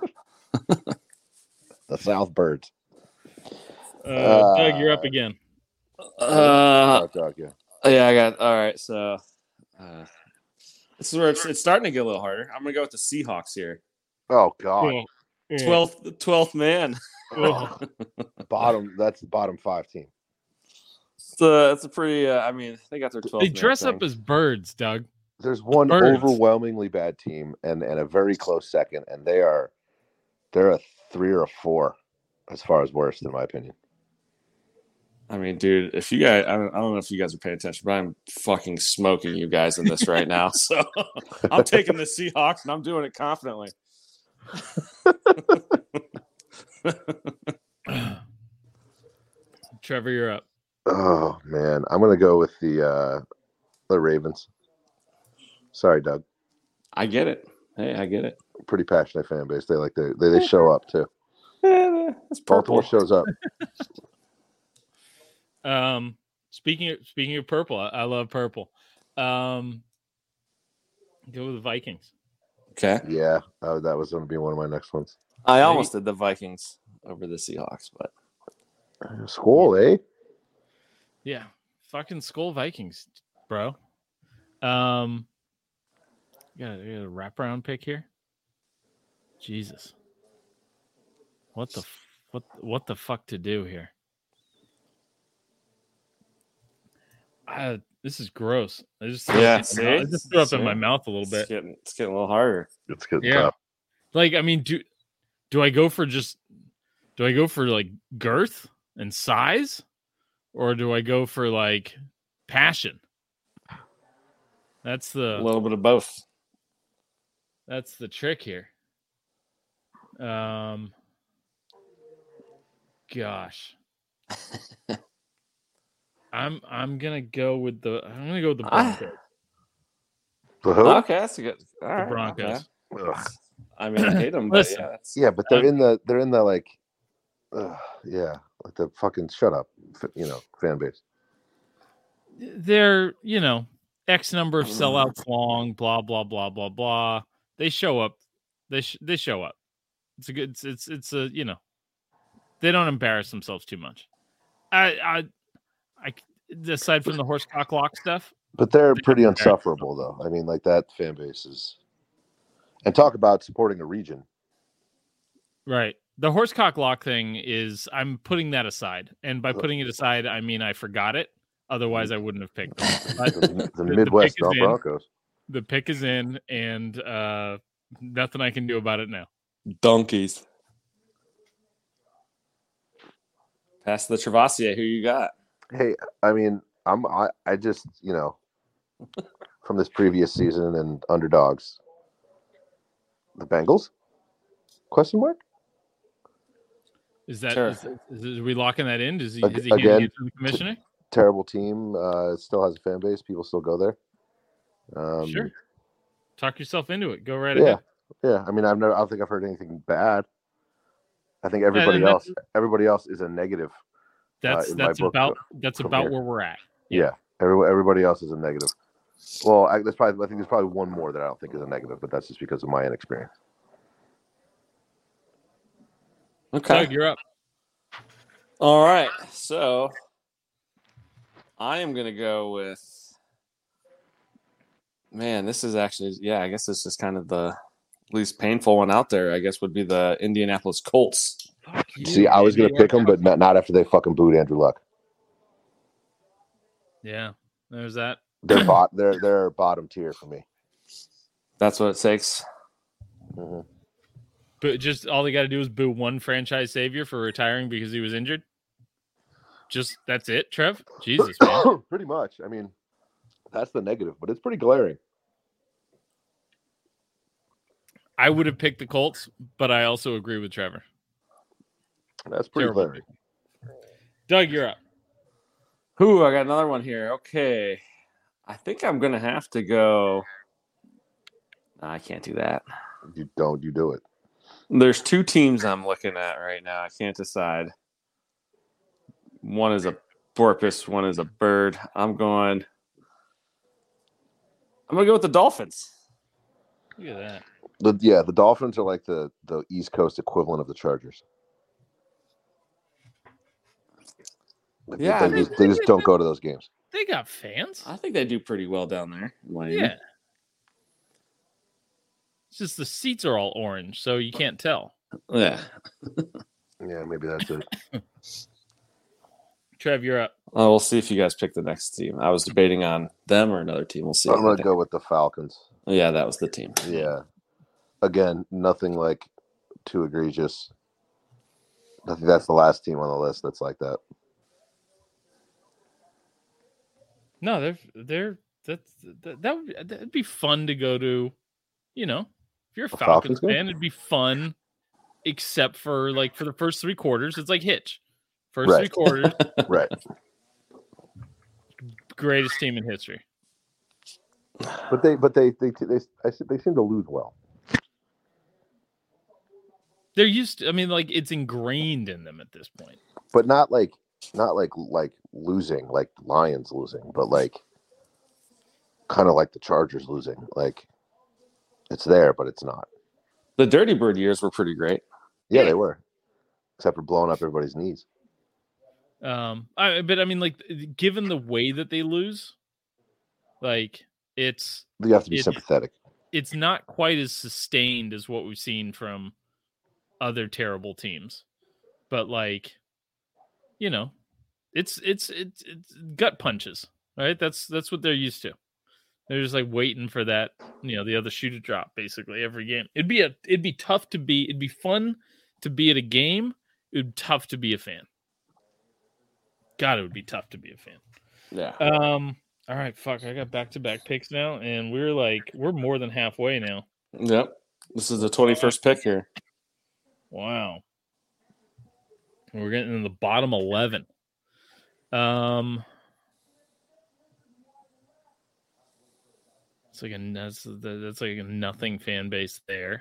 The South Birds. Doug, you're up again. Doug, yeah. Yeah, I got. All right, so this is where it's starting to get a little harder. I'm gonna go with the Seahawks here. Oh God. 12th man. That's the bottom 5 team. It's a pretty. I mean, they got their 12th. They dress up as birds, Doug. There's one overwhelmingly bad team and a very close second, and they're a 3 or a 4 as far as worst in my opinion. I mean, dude, if you guys, I don't know if you guys are paying attention, but I'm fucking smoking you guys in this right now. So I'm taking the Seahawks and I'm doing it confidently. Trevor, you're up. Oh man, I'm gonna go with the Ravens. Sorry, Doug. I get it. Hey, I get it. Pretty passionate fan base. They they show up too. It's purple. Baltimore shows up. Speaking of purple, I love purple. Go with the Vikings. Okay. Yeah, that was going to be one of my next ones. I almost did the Vikings over the Seahawks, but Skull, eh? Yeah, fucking Skull Vikings, bro. You got a wraparound pick here. Jesus, what the fuck to do here? This is gross. I just threw up in my mouth a little bit. It's getting a little harder. It's getting Yeah. tough. Like, I mean, do I go for like girth and size, or do I go for like passion? That's A little bit of both. That's the trick here. Gosh. I'm gonna go with the Broncos. The who? Okay, that's a good. All right, The Broncos. okay. Ugh. I mean, I hate them, but Listen. yeah, that's, Yeah, but they're in the like, like the fucking shut up, fan base. They're, X number of sellouts long, blah blah blah blah blah. They show up. They show up. It's a good. It's a they don't embarrass themselves too much. I aside from the horse cock lock stuff, But they're pretty insufferable, though. I mean, like that fan base is. And talk about supporting a region. right? The horse cock lock thing is I'm putting that aside, and by putting it aside, I mean I forgot it. Otherwise, I wouldn't have picked them. But The Midwest pick is in. Broncos. The pick is in, and nothing I can do about it now. donkeys. Pass the Travassier. Who you got? Hey, I mean, I just from this previous season and underdogs, the Bengals? Question mark? Is that Sure. is we locking that in? Is he Again- handing it to the commissioner? Terrible team. Still has a fan base. People still go there. Sure. Talk yourself into it. Go right Yeah, ahead. yeah. I mean, I don't think I've heard anything bad. I think everybody else is a negative. That's in my book about from here. where we're at. Yeah, everybody else is a negative. Well, I think there's probably one more that I don't think is a negative, but that's just because of my inexperience. Okay. Doug, you're up. All right. So I am going to go with, man, this is actually, I guess this is kind of the least painful one out there, I guess, would be the Indianapolis Colts. See, I was going to pick them, but not after they fucking booed Andrew Luck. Yeah, there's that. They're bottom tier for me. That's what it takes. Mm-hmm. But just all they got to do is boo one franchise savior for retiring because he was injured. Just that's it, Trev. Jesus, man. Pretty much. I mean, that's the negative, but it's pretty glaring. I would have picked the Colts, but I also agree with Trevor. That's pretty Terrible. glaring. Doug, you're up. Ooh, I got another one here. Okay. I think I'm going to have to go. No, I can't do that. You do it. There's two teams I'm looking at right now. I can't decide. One is a porpoise, one is a bird. I'm going to go with the Dolphins. Look at that. The Dolphins are like the East Coast equivalent of the Chargers. Yeah, they just don't go to those games. They got fans. I think they do pretty well down there. in Miami. Yeah. It's just the seats are all orange, so you can't tell. Yeah. Yeah, maybe that's it. Trev, you're up. Oh, we'll see if you guys pick the next team. I was debating on them or another team. We'll see. I'm going to go with the Falcons. Yeah, that was the team. Yeah. Again, nothing like too egregious. I think that's the last team on the list that's like that. No, that'd be fun to go to. If you're a Falcons game? fan, it'd be fun. Except for for the first 3 quarters, it's like Hitch. First Right. 3 quarters, Right. greatest team in history. But they seem to lose well. They're used to, I mean, like it's ingrained in them at this point. But not like losing, like Lions losing, but like kind of like the Chargers losing. Like it's there, but it's not. The Dirty Bird years were pretty great. Yeah, they were, except for blowing up everybody's knees. But I mean, like, given the way that they lose, like You have to be sympathetic. It's not quite as sustained as what we've seen from other terrible teams, but like, you know, it's gut punches, right? That's what they're used to. They're just like waiting for that, you know, the other shoe to drop basically every game. It'd be fun to be at a game. It'd be tough to be a fan. God, it would be tough to be a fan. Yeah. All right, fuck. I got back-to-back picks now, and we're more than halfway now. Yep. This is the 21st pick here. Wow. We're getting in the bottom 11. It's like that's like a nothing fan base there.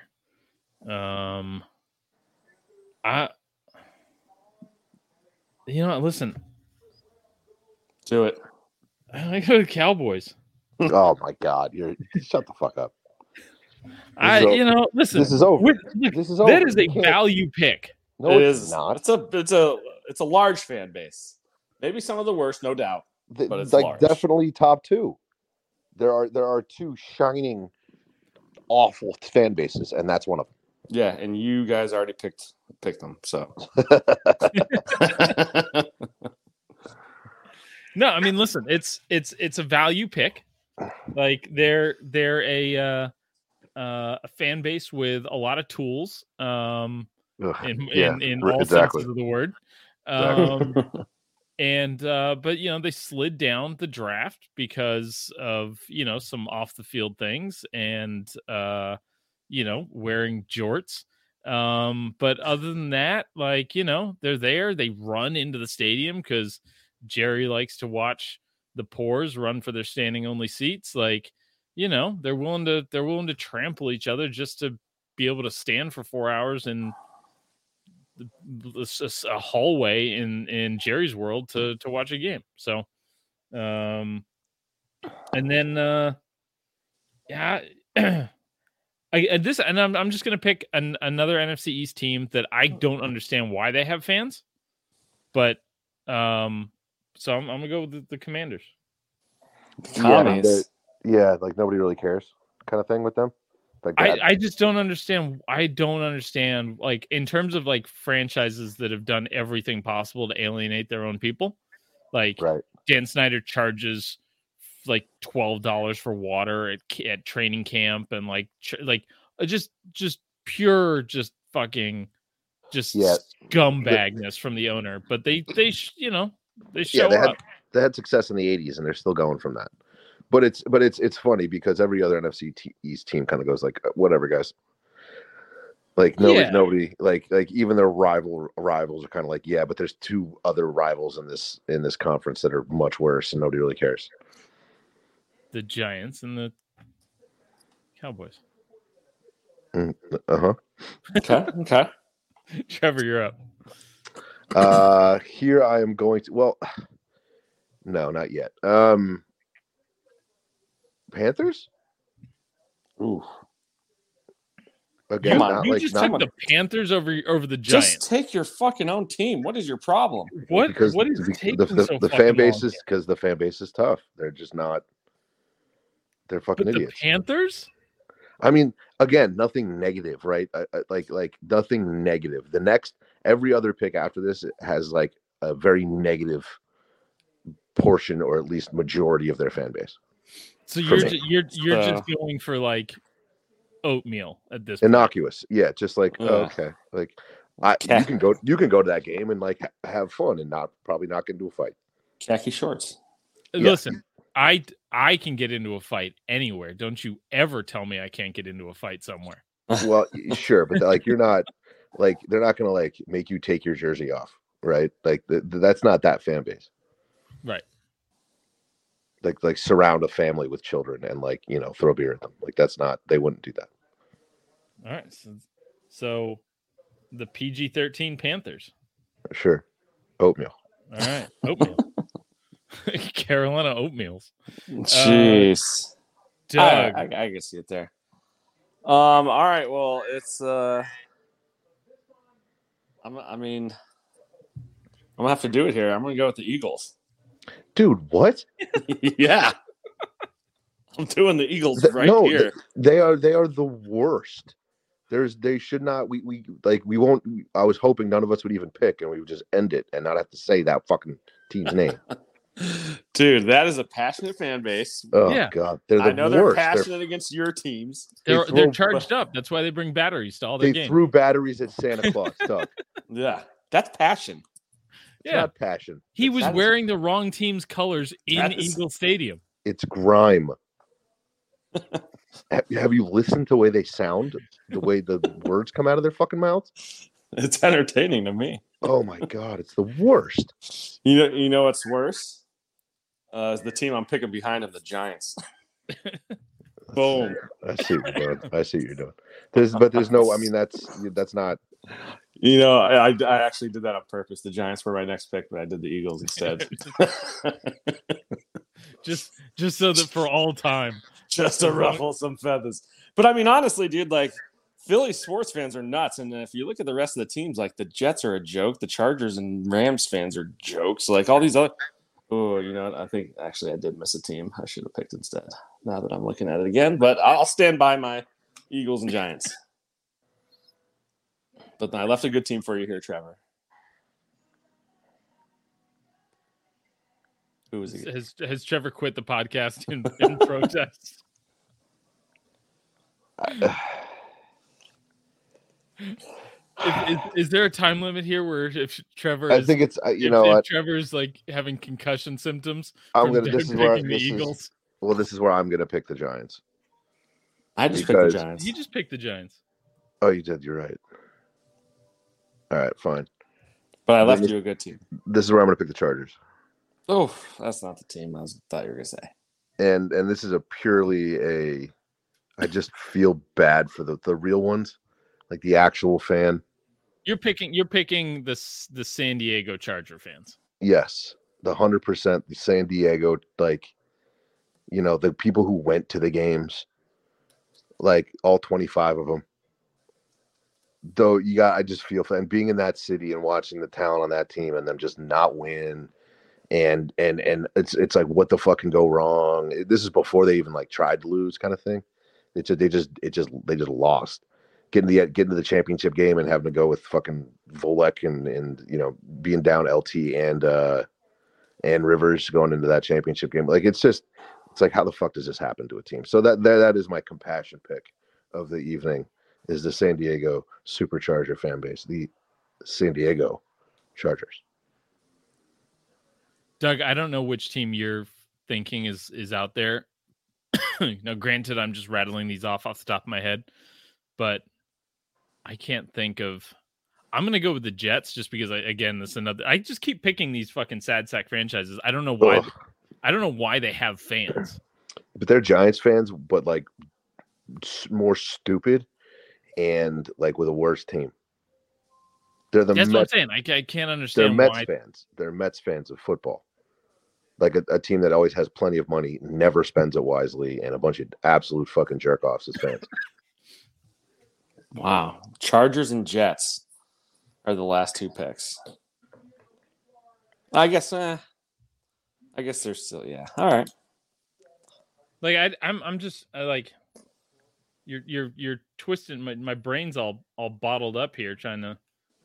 Listen. Do it. I go to Cowboys. Oh my God! Shut the fuck up. Listen. This is over. This is over. That is a value pick. No, it it's is not. It's a large fan base. Maybe some of the worst, no doubt. But it's like large. Definitely top two. There are two shining, awful fan bases, and that's one of them. Yeah, and you guys already picked them. So. No, I mean, listen, it's a value pick. Like they're a fan base with a lot of tools. In all senses of the word. But they slid down the draft because of some off the field things and wearing jorts. But other than that, like they're there. They run into the stadium because Jerry likes to watch the Poors run for their standing only seats. Like they're willing to trample each other just to be able to stand for 4 hours in a hallway in Jerry's world to watch a game. So, and then I'm just gonna pick another NFC East team that I don't understand why they have fans, but so I'm gonna go with the Commanders. Yeah, like nobody really cares, kind of thing with them. Like I just don't understand. I don't understand, like, in terms of like franchises that have done everything possible to alienate their own people. Like Dan Snyder charges like $12 for water at training camp, and just pure scumbagness from the owner. But they show up. They had success in the 80s, and they're still going from that. But it's funny because every other NFC East team kind of goes like, whatever, guys. Like nobody like even their rivals are kind of like, yeah, but there's two other rivals in this conference that are much worse, and nobody really cares. The Giants and the Cowboys. Okay. Trevor, you're up. Here I am going to. Well, no, not yet. Panthers? Ooh. Again, you just took the Panthers over the Giants. Just take your fucking own team. What is your problem? What is taking the fan base is because the fan base is tough. They're just not. They're fucking idiots. The Panthers? I mean, again, nothing negative, right? Like nothing negative. Every other pick after this has like a very negative portion, or at least majority of their fan base. So you're just going for like oatmeal at this point. Innocuous. Yeah, just like okay. Like you can go to that game and like have fun and probably not get into a fight. Khaki shorts. Listen, I can get into a fight anywhere. Don't you ever tell me I can't get into a fight somewhere. Well, sure, but like you're not like they're not going to like make you take your jersey off, right? Like that's not that fan base. Right. like surround a family with children and like, you know, throw beer at them. Like that's not, they wouldn't do that. All right. So the PG-13 Panthers. Sure. Oatmeal. All right. Oatmeal. Carolina oatmeals. Jeez. Doug. I can see it there. All right. Well, it's I'm gonna have to do it here. I'm gonna go with the Eagles. Dude, what? Yeah. I'm doing the Eagles here. They are the worst. They should not. We won't. I was hoping none of us would even pick, and we would just end it and not have to say that fucking team's name. Dude, that is a passionate fan base. Oh Yeah. God, they're the I know worst. they're passionate against your teams. They're charged up. That's why they bring batteries to all their They games. threw batteries at Santa Claus. Doug. Yeah, that's passion. It's Yeah. not passion. He was that is- wearing the wrong team's colors in That is- Eagle Stadium. It's grime. Have you listened to the way they sound? The way the words come out of their fucking mouths? It's entertaining to me. Oh my God, it's the worst. You know what's worse? Is the team I'm picking behind him, the Giants. Boom. I see what you're doing. I see what you're doing. There's no. I mean, that's not. You know, I actually did that on purpose. The Giants were my next pick, but I did the Eagles instead. just so that for all time. Just to ruffle some feathers. But I mean, honestly, dude, like Philly sports fans are nuts. And if you look at the rest of the teams, like the Jets are a joke. The Chargers and Rams fans are jokes. Like all these other. Oh, you know what? I think actually I did miss a team. I should have picked instead. Now that I'm looking at it again, but I'll stand by my Eagles and Giants. But I left a good team for you here, Trevor. Who was he? Has Trevor quit the podcast in protest? Is there a time limit here where if Trevor? I think it's if Trevor's like having concussion symptoms. I'm gonna. This is where I'm gonna pick the Giants. I just picked the Giants. He just picked the Giants. Oh, you did. You're right. All right, fine. But I left you a good team. This is where I'm gonna pick the Chargers. Oh, that's not the team I thought you were gonna say. And this is I just feel bad for the real ones, like the actual fan. You're picking the San Diego Charger fans. Yes, the 100%, the San Diego, like, you know, the people who went to the games, like all 25 of them. Though I just feel, and being in that city and watching the talent on that team and them just not win. And it's like, what the fuck can go wrong? This is before they even like tried to lose, kind of thing. They just lost. Getting to the championship game and having to go with fucking Volek and you know, being down LT and Rivers going into that championship game. Like it's like, how the fuck does this happen to a team? So that is my compassion pick of the evening, is the San Diego Supercharger fan base, the San Diego Chargers. Doug, I don't know which team you're thinking is out there. Now, granted, I'm just rattling these off the top of my head, but I can't think of. I'm going to go with the Jets just because, I just keep picking these fucking sad sack franchises. I don't know why. I don't know why they have fans. But they're Giants fans, but like more stupid and like with a worse team. That's what I'm saying. I can't understand. They're Mets fans. They're Mets fans of football. Like a team that always has plenty of money, never spends it wisely, and a bunch of absolute fucking jerk offs as fans. Wow. Chargers and Jets are the last two picks. I guess they're still, yeah. All right. Like I'm just like you're twisting my brain's all bottled up here trying to.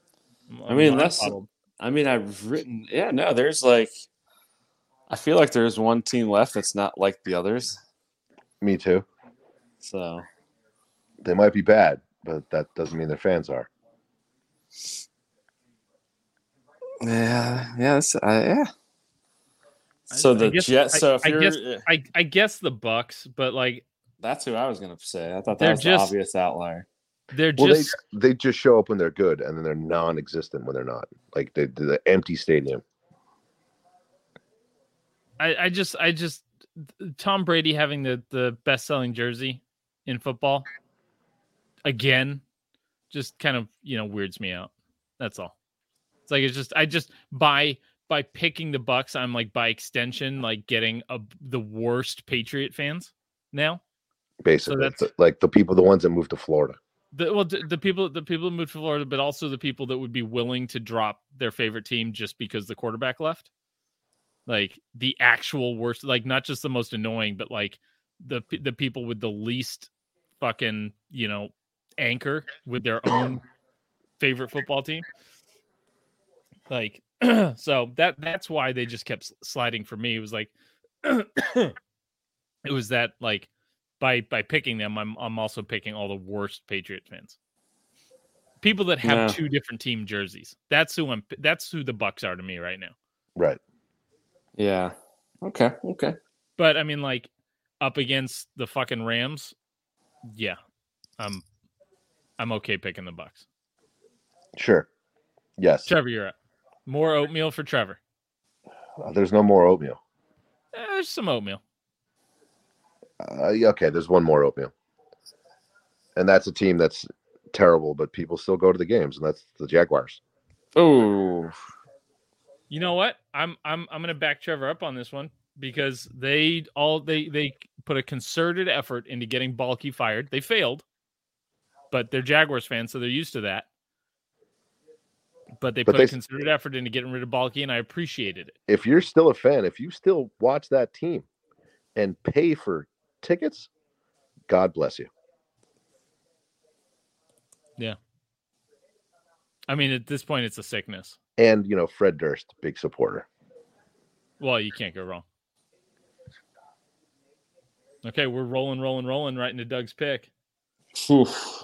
I've written. Yeah, no. There's like, I feel like there's one team left that's not like the others. Me too. So they might be bad, but that doesn't mean their fans are. Yeah. Yeah. So the Jets. So I guess the Bucks, but like that's who I was gonna say. I thought that was the obvious outlier. They're they just show up when they're good, and then they're non-existent when they're not. Like the empty stadium. I just Tom Brady having the best-selling jersey in football again just kind of, weirds me out. That's all. It's like I just by picking the Bucs, I'm like by extension like getting the worst Patriot fans now. Basically, so like the ones that moved to Florida. The people who moved to Florida, but also the people that would be willing to drop their favorite team just because the quarterback left. Like the actual worst, like not just the most annoying, but like the people with the least fucking, anchor with their own favorite football team. Like, so that's why they just kept sliding for me. It was like, it was that like by picking them, I'm also picking all the worst Patriot fans. People that have two different team jerseys. That's who the Bucs are to me right now. Right. Yeah. Okay. But I mean, like up against the fucking Rams, yeah, I'm okay picking the Bucs. Sure. Yes. Trevor, you're up. More oatmeal for Trevor. There's no more oatmeal. There's some oatmeal. Okay, there's one more oatmeal, and that's a team that's terrible, but people still go to the games, and that's the Jaguars. Oh. You know what? I'm gonna back Trevor up on this one because they put a concerted effort into getting Balky fired. They failed, but they're Jaguars fans, so they're used to that. But they put a concerted effort into getting rid of Balky, and I appreciated it. If you're still a fan, if you still watch that team and pay for tickets, God bless you. Yeah. I mean, at this point, it's a sickness. And, Fred Durst, big supporter. Well, you can't go wrong. Okay, we're rolling right into Doug's pick. Oof.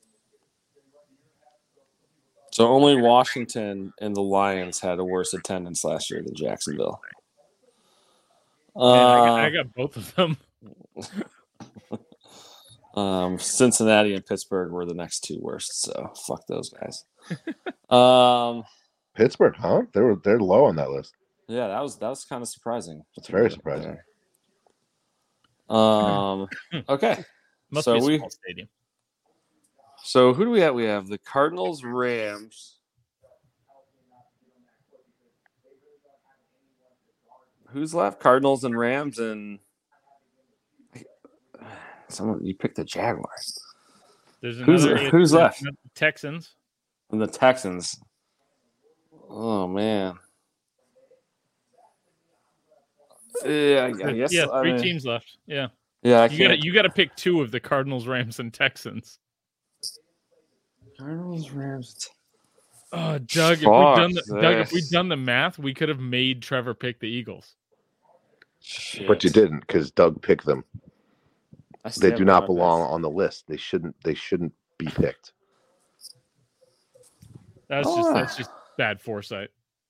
So only Washington and the Lions had a worse attendance last year than Jacksonville. I got both of them. Cincinnati and Pittsburgh were the next two worst, so fuck those guys. Pittsburgh, huh? They're low on that list. Yeah, that was kind of surprising. It's very surprising. Okay. Must be a small stadium. So who do we have? We have the Cardinals, Rams. Who's left? Cardinals and Rams, and someone you picked the Jaguars. There's who's left? Texans. And the Texans. Oh man. Yeah, I guess. Yeah, three teams left. Yeah. Yeah, you got to pick two of the Cardinals, Rams, and Texans. Cardinals, Rams. Oh, Doug, if we'd done the math, we could have made Trevor pick the Eagles. Shit. But you didn't, because Doug picked them. They do not belong on the list. They shouldn't be picked. That's just bad foresight.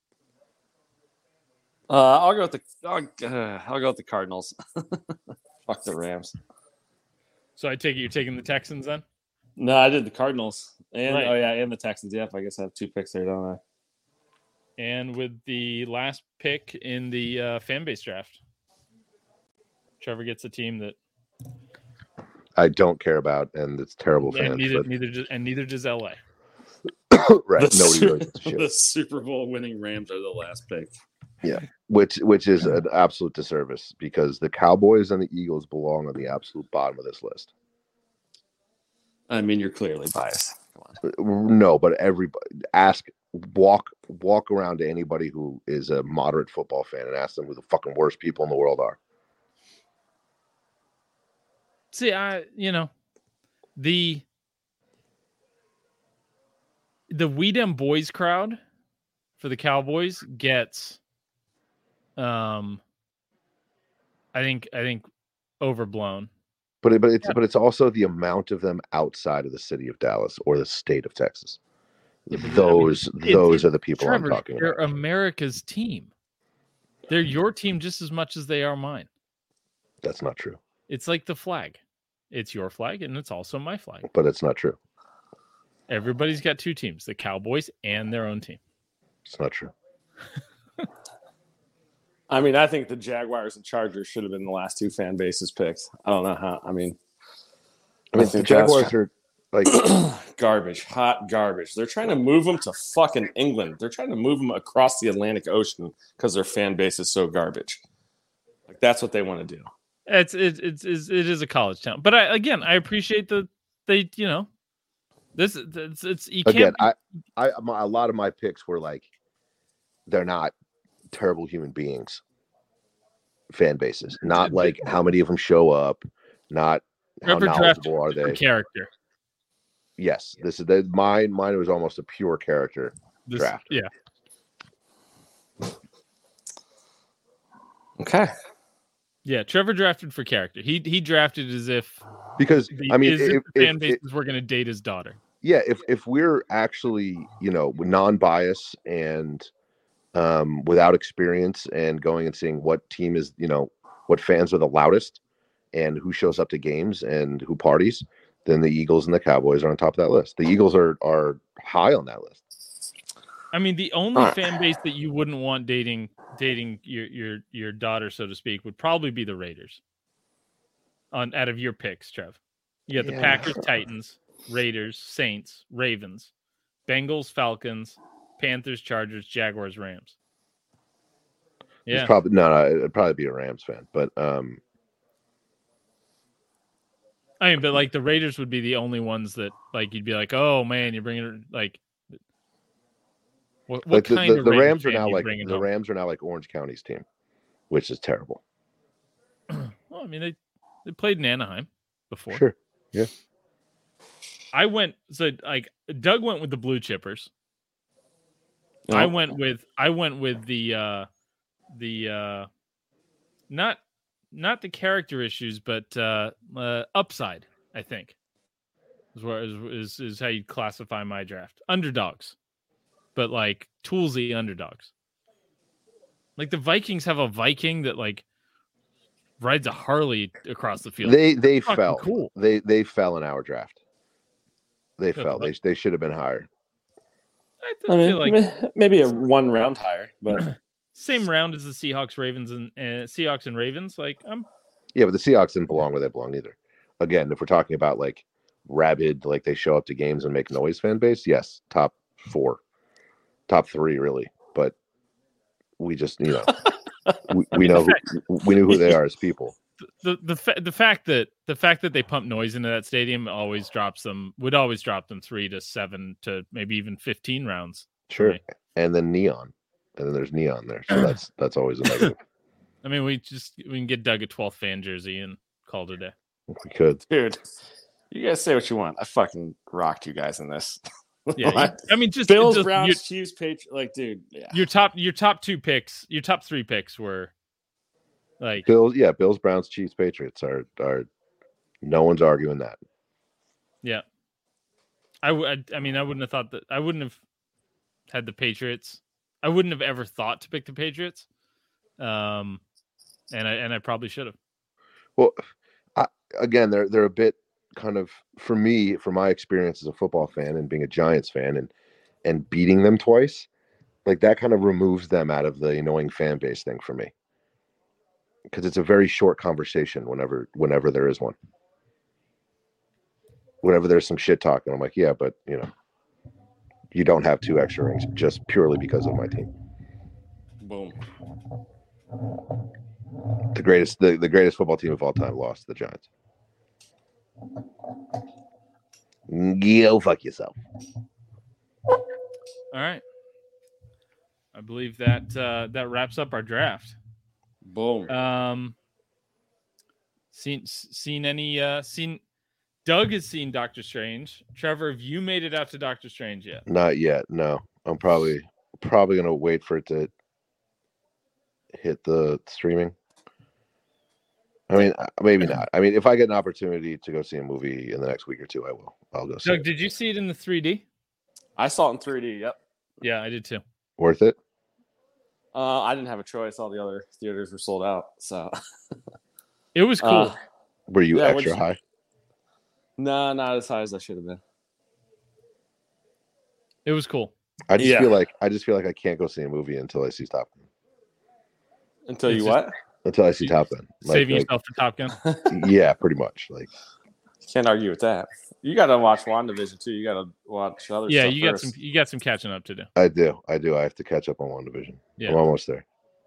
I'll go with the Cardinals. Fuck the Rams. So I take it you're taking the Texans then? No, I did the Cardinals. And right. And the Texans. Yep, I guess I have two picks there, don't I? And with the last pick in the fan base draft, Trevor gets a team that I don't care about, and it's terrible fans. Neither does LA. Right. Nobody really gives a shit. The Super Bowl winning Rams are the last pick. Yeah. Which is an absolute disservice because the Cowboys and the Eagles belong on the absolute bottom of this list. I mean, you're clearly biased. Come on. No, but everybody walk around to anybody who is a moderate football fan and ask them who the fucking worst people in the world are. See, the We Dem Boys crowd for the Cowboys gets, I think overblown. But it's also the amount of them outside of the city of Dallas or the state of Texas. Yeah, those are the people Trevor, I'm talking they're about. They're America's team. They're your team just as much as they are mine. That's not true. It's like the flag. It's your flag and it's also my flag. But it's not true. Everybody's got two teams, the Cowboys and their own team. It's not true. I mean, I think the Jaguars and Chargers should have been the last two fan bases picked. I don't know how. I mean, the think Jaguars are like garbage, hot garbage. They're trying to move them to fucking England. They're trying to move them across the Atlantic Ocean because their fan base is so garbage. Like that's what they want to do. It is a college town, but I appreciate they this it's you again. can't. A lot of my picks were like they're not terrible human beings. Fan bases, not like how many of them show up, not how knowledgeable are they. Character. Yes, this is mine. Mine was almost a pure character draft. Yeah. Okay. Yeah, Trevor drafted for character. He drafted as if because the fan bases were going to date his daughter. Yeah, if we're actually non-bias and without experience and going and seeing what team is what fans are the loudest and who shows up to games and who parties, then the Eagles and the Cowboys are on top of that list. The Eagles are high on that list. I mean, the only fan base that you wouldn't want dating your daughter, so to speak, would probably be the Raiders. Out of your picks, Trev, you got the Packers, Titans, Raiders, Saints, Ravens, Bengals, Falcons, Panthers, Chargers, Jaguars, Rams. Yeah, it's probably it'd probably be a Rams fan, but I mean, but like the Raiders would be the only ones that like you'd be like, oh man, you're bringing like. What like kind of the Rams are now like the Rams are now like Orange County's team, which is terrible. Well, I mean they played in Anaheim before. Sure, yeah. I went Doug went with the Blue Chippers. Oh. I went with the not the character issues, but upside. I think is how you classify my draft. Underdogs, but like toolsy underdogs. Like the Vikings have a Viking that like rides a Harley across the field. They fell. Cool. They fell in our draft. They fell. They should have been higher. I mean, like maybe a 1 round higher, but same round as the Seahawks, Ravens, and Seahawks and Ravens. Like yeah, but the Seahawks didn't belong where they belong either. Again, if we're talking about like rabid, like they show up to games and make noise fan base, yes, top 4, top 3 really. But we just we know we knew who they are as people. The fact that they pump noise into that stadium would always drop them 3 to 7 to maybe even 15 rounds. Sure, and then neon, and then there's neon there, so that's always a negative. I mean, we can get Doug a 12th fan jersey and call it a day. We could, dude. You guys say what you want. I fucking rocked you guys in this. Yeah, I mean, just Bills, Browns, Chiefs, Patriots. Like, dude, yeah. Your top 2 picks, your top 3 picks were like Bills, Browns, Chiefs, Patriots are no one's arguing that. Yeah, I mean, I wouldn't have thought that. I wouldn't have had the Patriots. I wouldn't have ever thought to pick the Patriots. And I probably should have. Well, again, they're a bit kind of for my experience as a football fan and being a Giants fan and beating them twice, like that kind of removes them out of the annoying fan base thing for me. Because it's a very short conversation whenever there is one. Whenever there's some shit talking, I'm like, yeah, but you don't have 2 extra rings just purely because of my team. Boom. The greatest football team of all time lost to the Giants. Go fuck yourself. All right. I believe that wraps up our draft. Boom. Seen Doug has seen Doctor Strange. Trevor, have you made it out to Doctor Strange yet? Not yet. No. I'm probably gonna wait for it to hit the streaming. I mean, maybe not. I mean, if I get an opportunity to go see a movie in the next week or 2, I will. I'll go see Doug, it. did you see it in the 3D? I saw it in 3D. Yep. Yeah, I did too. Worth it? I didn't have a choice. All the other theaters were sold out. So it was cool. Were you extra high? No, not as high as I should have been. It was cool. I just feel like I can't go see a movie until I see Top Gun. Until It's you just- what? Until I see Top Gun. Saving yourself for Top Gun. Yeah, pretty much. Like, Can't argue with that. You got to watch WandaVision too. You got to watch other Yeah, stuff you got first. some you got some catching up to do. I do. I have to catch up on WandaVision. Yeah. I'm almost there.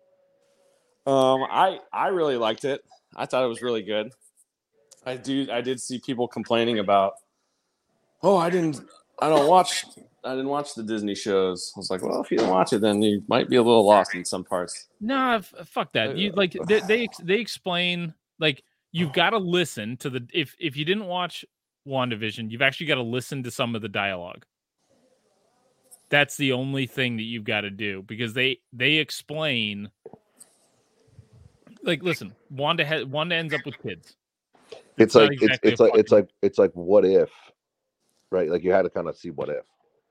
I really liked it. I thought it was really good. I did see people complaining about, oh, I didn't watch the Disney shows. I was like, well, if you didn't watch it, then you might be a little lost in some parts. No, fuck that. You like they explain, like, you've got to listen to the if you didn't watch WandaVision, you've actually got to listen to some of the dialogue. That's the only thing that you've got to do, because they explain. Like, listen, Wanda ends up with kids. It's not like exactly it's like what if, right? Like you had to kind of see what if.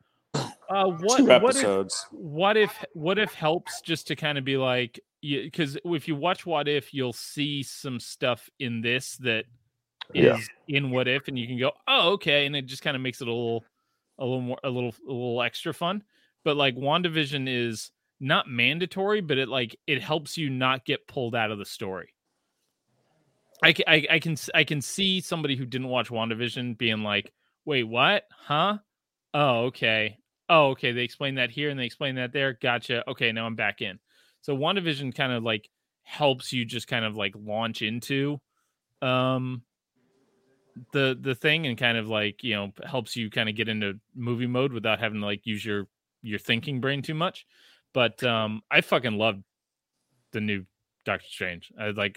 Two episodes. What if helps just to kind of be like, because if you watch What If, you'll see some stuff in this that is in What If, and you can go, oh, okay, and it just kind of makes it a little extra fun. But like WandaVision is not mandatory, but it helps you not get pulled out of the story. I can see somebody who didn't watch WandaVision being like, wait, what? Huh? Oh, okay. They explain that here and they explain that there. Gotcha. Okay, now I'm back in. So WandaVision kind of like helps you just kind of like launch into the thing, and kind of like, you know, helps you kind of get into movie mode without having to like use your thinking brain too much. But I fucking loved the new Doctor Strange.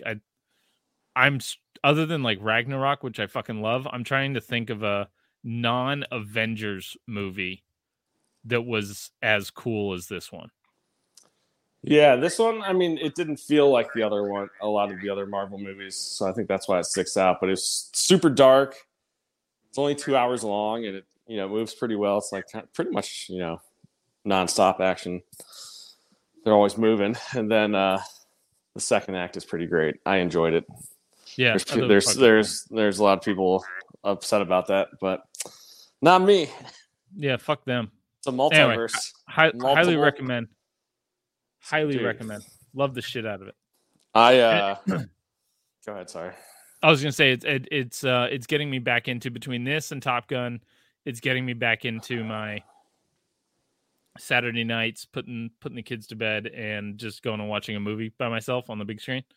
I'm other than like Ragnarok, which I fucking love, I'm trying to think of a non-Avengers movie that was as cool as this one. Yeah, this one, I mean, it didn't feel like the other one, a lot of the other Marvel movies, so I think that's why it sticks out. But it's super dark. It's only 2 hours long, and it, you know, moves pretty well. It's like pretty much, you know, nonstop action. They're always moving, and then the second act is pretty great. I enjoyed it. Yeah, there's a lot of people upset about that, but not me. Yeah, fuck them. It's a multiverse. Anyway, highly recommend. Highly recommend. Love the shit out of it. Go ahead. Sorry. I was gonna say it's getting me back into, between this and Top Gun, it's getting me back into my Saturday nights, putting the kids to bed and just going and watching a movie by myself on the big screen.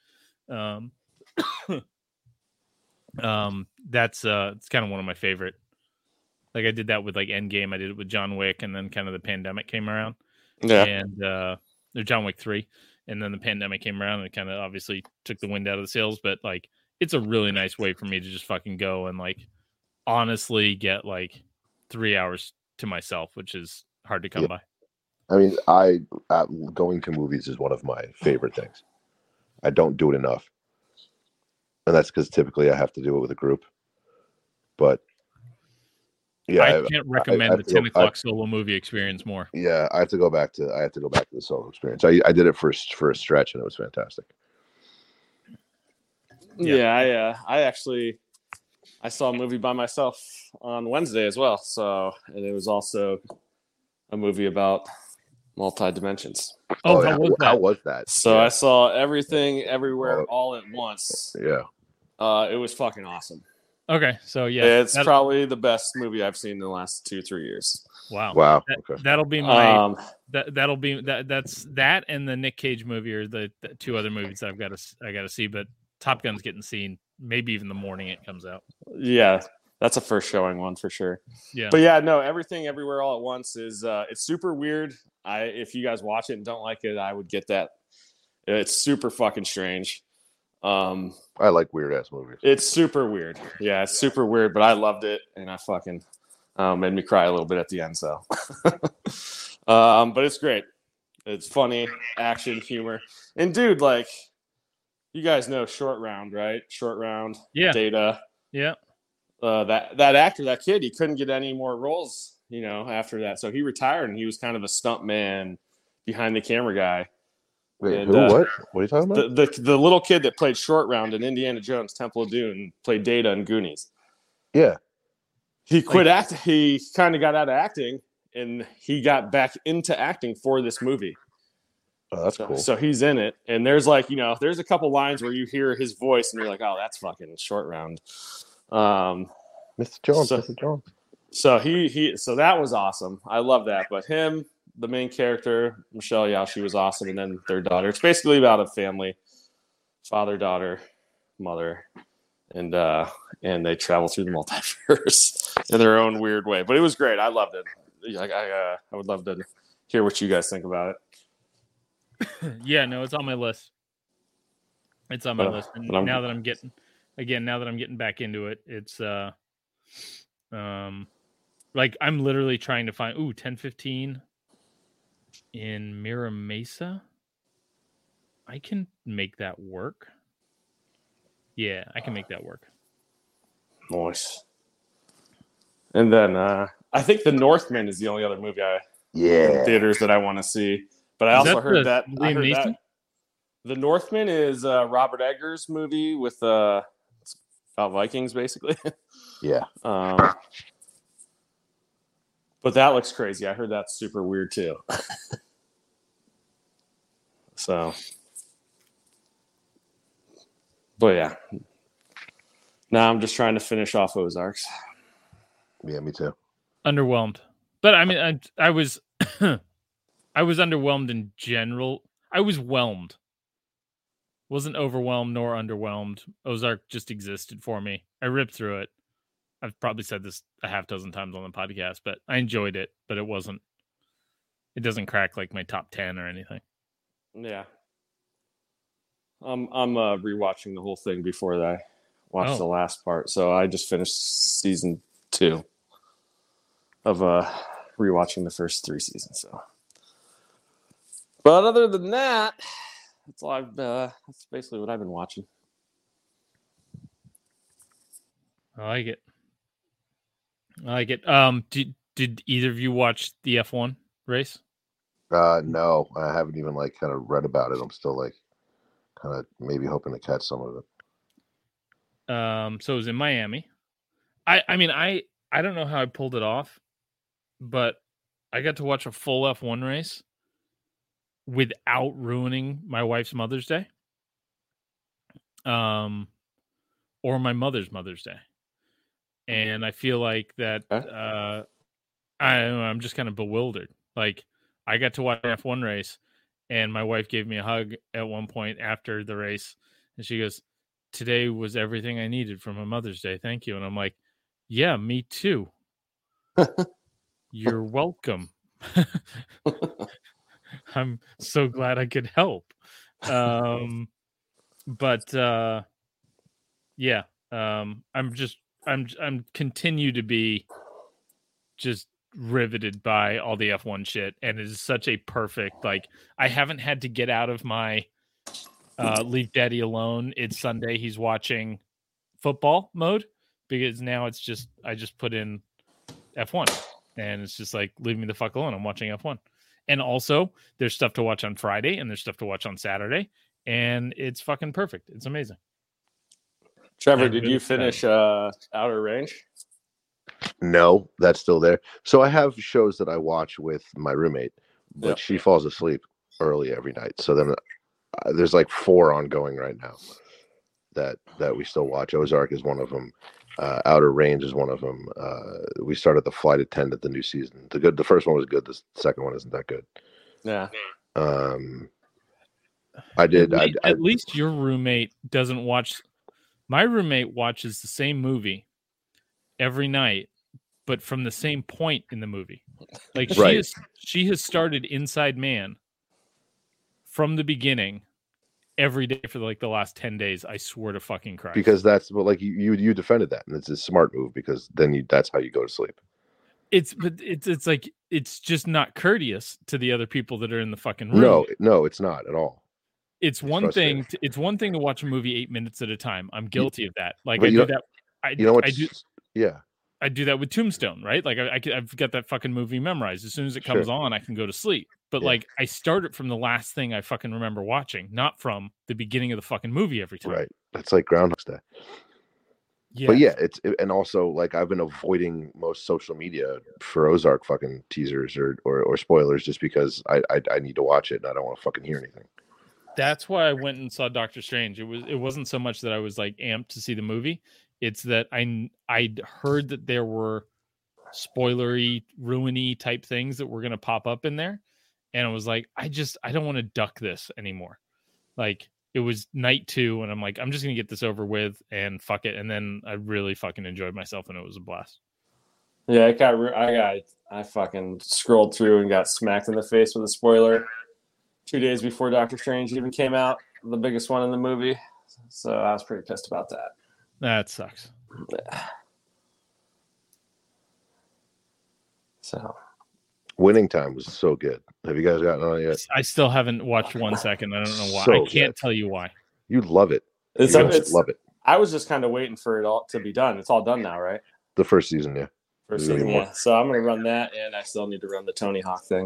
That's it's kind of one of my favorite. Like I did that with like Endgame, I did it with John Wick, and then kind of the pandemic came around. Yeah. And John Wick 3, and then the pandemic came around and it kind of obviously took the wind out of the sails, but like it's a really nice way for me to just fucking go and like honestly get like 3 hours to myself, which is hard to come by. I mean, going to movies is one of my favorite things. I don't do it enough, and that's because typically I have to do it with a group. But yeah, I can't recommend the 10 o'clock solo movie experience more. Yeah, I have to go back to the solo experience. I did it for a stretch, and it was fantastic. Yeah, I saw a movie by myself on Wednesday as well. So, and it was also a movie about multi-dimensions. Oh, how was that? So I saw Everything Everywhere All at Once. Yeah. It was fucking awesome. Okay, so yeah, it's probably the best movie I've seen in the last 2-3 years. Wow. Okay. That'll be my that's that and the Nick Cage movie are the two other movies that I gotta see. But Top Gun's getting seen maybe even the morning it comes out. Yeah, that's a first showing one for sure. Yeah, but yeah, no, Everything Everywhere All at Once is it's super weird. If you guys watch it and don't like it, I would get that. It's super fucking strange. I like weird ass movies. It's super weird. Yeah, it's super weird, but I loved it, and I fucking made me cry a little bit at the end. So, but it's great. It's funny, action, humor, and dude, like, you guys know Short Round, right? Short Round, yeah. Data, yeah. That actor, that kid, he couldn't get any more roles, you know, after that. So he retired, and he was kind of a stunt man, behind the camera guy. Wait, and, who? What are you talking about? The little kid that played Short Round in Indiana Jones, Temple of Doom, played Data in Goonies. Yeah. He quit acting. He kind of got out of acting, and he got back into acting for this movie. Oh, that's cool. So he's in it, and there's like, there's a couple lines where you hear his voice, and you're like, oh, that's fucking Short Round. Mr. Jones, so- Mr. Jones. So so that was awesome. I love that. But him, the main character, Michelle Yeoh, she was awesome, and then their daughter. It's basically about a family, father, daughter, mother, and they travel through the multiverse in their own weird way. But it was great. I loved it. I would love to hear what you guys think about it. Yeah, no, it's on my list. It's on my list. And but now that I'm getting back into it, it's like I'm literally trying to find 10:15 in Mira Mesa. I can make that work. Yeah, I can make that work. Nice. And then I think The Northman is the only other movie in theaters that I want to see. But I also heard that The Northman is Robert Eggers' movie with it's about Vikings, basically. Yeah. But that looks crazy. I heard that's super weird too. So, but yeah. Now I'm just trying to finish off Ozarks. Yeah, me too. Underwhelmed, but I mean, I was I was underwhelmed in general. I was whelmed. Wasn't overwhelmed nor underwhelmed. Ozark just existed for me. I ripped through it. I've probably said this a half dozen times on the podcast, but I enjoyed it. But it doesn't crack like my top 10 or anything. Yeah. I'm rewatching the whole thing before I watched the last part. So I just finished season 2 of rewatching the first 3 seasons. So, but other than that, that's all that's basically what I've been watching. I like it. Did either of you watch the F1 race? No, I haven't even kind of read about it. I'm still kind of maybe hoping to catch some of it. So it was in Miami. I mean, I don't know how I pulled it off, but I got to watch a full F1 race without ruining my wife's Mother's Day. Or my mother's Mother's Day. And I feel like that I'm just kind of bewildered. Like, I got to watch an F1 race, and my wife gave me a hug at one point after the race, and she goes, "Today was everything I needed for my Mother's Day. Thank you." And I'm like, "Yeah, me too." You're welcome. I'm so glad I could help. But yeah, I'm continue to be just riveted by all the F1 shit, and it is such a perfect, I haven't had to get out of my leave daddy alone, it's Sunday, he's watching football mode, because now it's just I just put in F1 and it's just like, leave me the fuck alone, I'm watching F1. And also there's stuff to watch on Friday and there's stuff to watch on Saturday, and it's fucking perfect. It's amazing. Trevor, did you finish Outer Range? No, that's still there. So I have shows that I watch with my roommate, but she falls asleep early every night. So then there's 4 ongoing right now that we still watch. Ozark is one of them. Outer Range is one of them. We started the Flight Attendant, the new season. The first one was good. The second one isn't that good. Yeah. I did. At least your roommate doesn't watch. My roommate watches the same movie every night, but from the same point in the movie. Like she has started Inside Man from the beginning every day for the last 10 days. I swear to fucking Christ. Because that's you defended that, and it's a smart move, because then that's how you go to sleep. It's like, it's just not courteous to the other people that are in the fucking room. No, it's not at all. It's one thing to watch a movie 8 minutes at a time. I'm guilty of that. I do that. I do that with Tombstone, right? I've got that fucking movie memorized. As soon as it comes on, I can go to sleep. But I start it from the last thing I fucking remember watching, not from the beginning of the fucking movie every time. Right. That's like Groundhog's Day. But yeah, and also like I've been avoiding most social media for Ozark fucking teasers or spoilers just because I need to watch it and I don't want to fucking hear anything. That's why I went and saw Doctor Strange. It wasn't so much that I was like amped to see the movie. It's that I'd heard that there were spoilery, ruiny type things that were going to pop up in there, and I was like, I don't want to duck this anymore. Like, it was night 2, and I'm like, I'm just gonna get this over with and fuck it. And then I really fucking enjoyed myself, and it was a blast. Yeah, I fucking scrolled through and got smacked in the face with a spoiler 2 days before Doctor Strange even came out, the biggest one in the movie. So I was pretty pissed about that. That sucks. So, Winning Time was so good. Have you guys gotten on it yet? I still haven't watched 1 second. I don't know why. So I can't good. tell you why. You'd love it. it's love it. I was just kind of waiting for it all to be done. It's all done now, right? The first season, yeah. First There's season, gonna be yeah. more. So I'm gonna run that, and I still need to run the Tony Hawk thing.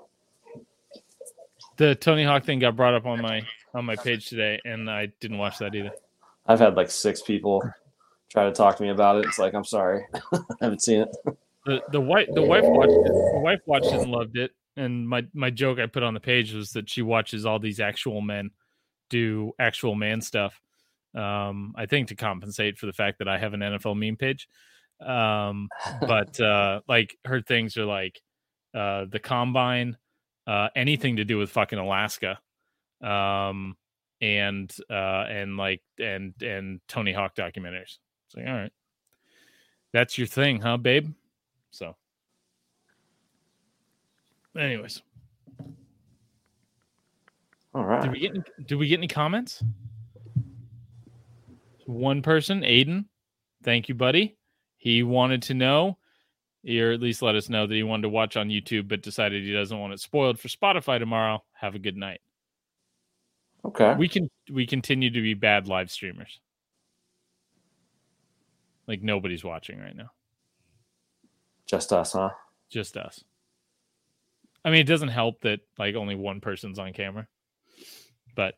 The Tony Hawk thing got brought up on my page today, and I didn't watch that either. I've had like 6 people try to talk to me about it. It's like, I'm sorry, I haven't seen it. The wife watched it. The wife watched it and loved it. And my joke I put on the page was that she watches all these actual men do actual man stuff. I think to compensate for the fact that I have an NFL meme page. But like her things are like the combine, anything to do with fucking Alaska, and Tony Hawk documentaries. It's like, all right, that's your thing, huh, babe? So, anyways, All right. Did we get any comments? One person, Aiden, thank you, buddy. He wanted to know, or at least let us know that he wanted to watch on YouTube, but decided he doesn't want it spoiled for Spotify tomorrow. Have a good night. Okay. We continue to be bad live streamers. Like nobody's watching right now. Just us, huh? Just us. I mean, it doesn't help that like only one person's on camera, but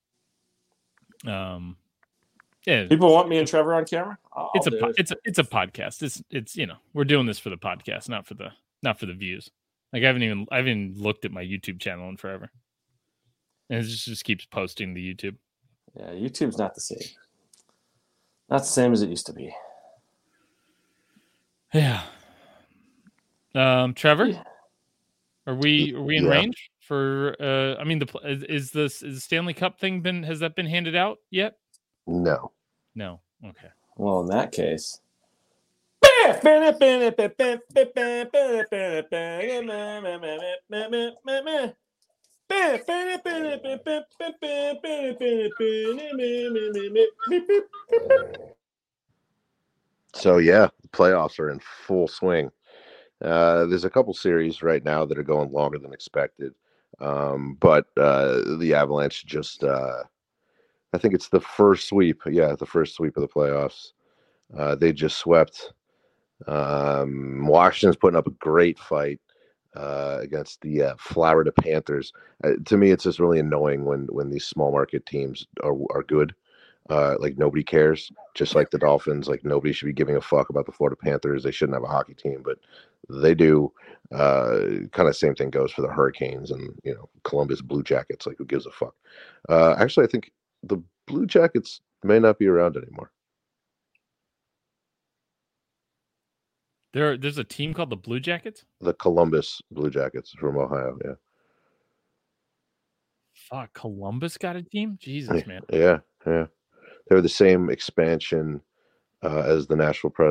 yeah, People want me and Trevor on camera. it's a podcast. It's we're doing this for the podcast, not for the views. Like I haven't even looked at my YouTube channel in forever, and it just keeps posting to YouTube. Yeah, YouTube's not the same. Not the same as it used to be. Yeah. Trevor, Yeah. are we in Yeah. range for? I mean, is the Stanley Cup thing has that been handed out yet? No. No. Okay. Well, in that case. So yeah, the playoffs are in full swing. There's a couple series right now that are going longer than expected, but the Avalanche just I think it's the first sweep. Yeah, the first sweep of the playoffs. They just swept. Washington's putting up a great fight against the Florida Panthers. To me, it's just really annoying when these small market teams are good. Like nobody cares, just like the Dolphins. Like nobody should be giving a fuck about the Florida Panthers. They shouldn't have a hockey team, but they do. Kind of same thing goes for the Hurricanes and Columbus Blue Jackets. Like who gives a fuck? Actually, I think the Blue Jackets may not be around anymore. There's a team called the Blue Jackets. The Columbus Blue Jackets from Ohio. Yeah. Fuck, Columbus got a team. Jesus, man. Yeah. They're the same expansion as the Nashville Predators.